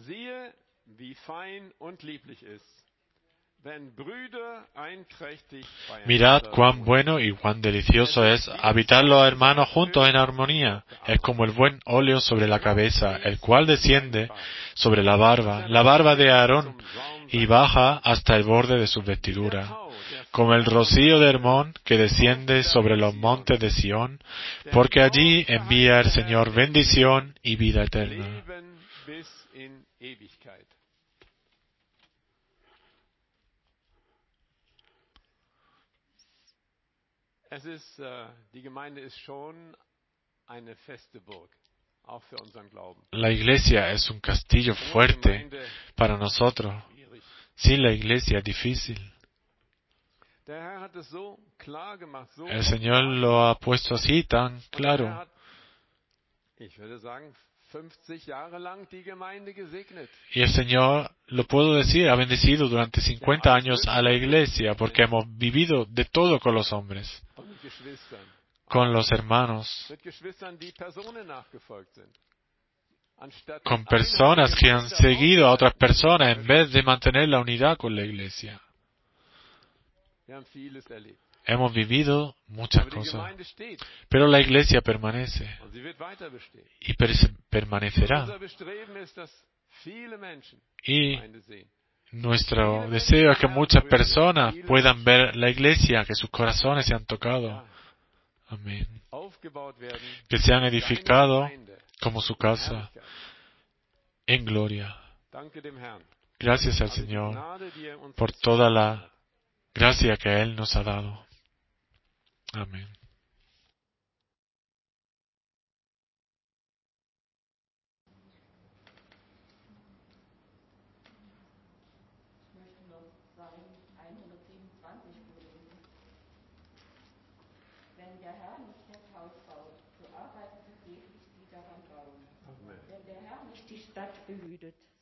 Mirad cuán bueno y cuán delicioso es habitar los hermanos juntos en armonía. Es como el buen óleo sobre la cabeza, el cual desciende sobre la barba de Aarón, y baja hasta el borde de su vestidura, como el rocío de Hermón que desciende sobre los montes de Sión, porque allí envía el Señor bendición y vida eterna. Leben bis in Ewigkeit. Die Gemeinde ist schon eine feste Burg, auch für unseren Glauben. La iglesia es un castillo fuerte para nosotros. Schwierig. Sin la iglesia es difícil. Der Herr hat es so klar gemacht, so El Señor lo ha puesto así, tan Und der Herr claro. hat, ich würde sagen, 50 Jahre lang die Gemeinde gesegnet. Y el Señor, lo puedo decir, ha bendecido durante 50 años a la iglesia, porque hemos vivido de todo con los hombres, Und mit Geschwistern. con los hermanos, Mit Geschwistern, die Personen nachgefolgt sind. Anstatt con die personas Einheit que der han Gemeinde seguido a otras aufrechtzuerhalten. personas en vez de mantener la unidad con la iglesia. Wir haben vieles erlebt. Hemos vivido muchas Aber die cosas, Gemeinde steht pero la iglesia permanece und sie wird weiter bestehen. y Und permanecerá. unser Bestreben ist, dass viele Menschen die Y Gemeinde sehen. nuestro deseo es que muchas personas puedan ver la iglesia, que sus corazones sean tocados. Ja, Amén. aufgebaut werden. Que sean Deine edificados Gemeinde como su in casa Herrlichkeit. en gloria. Danke dem Herrn. Gracias al Also die Señor Gnade, die er uns por zuteil toda getan la hat. gracia que Él nos ha dado. Amén. Ich möchte noch Psalm 127 vorlesen. Wenn der Herr nicht das Haus baut, so arbeiten vergeblich die daran bauen. Amen. Wenn der Herr nicht die Stadt behütet,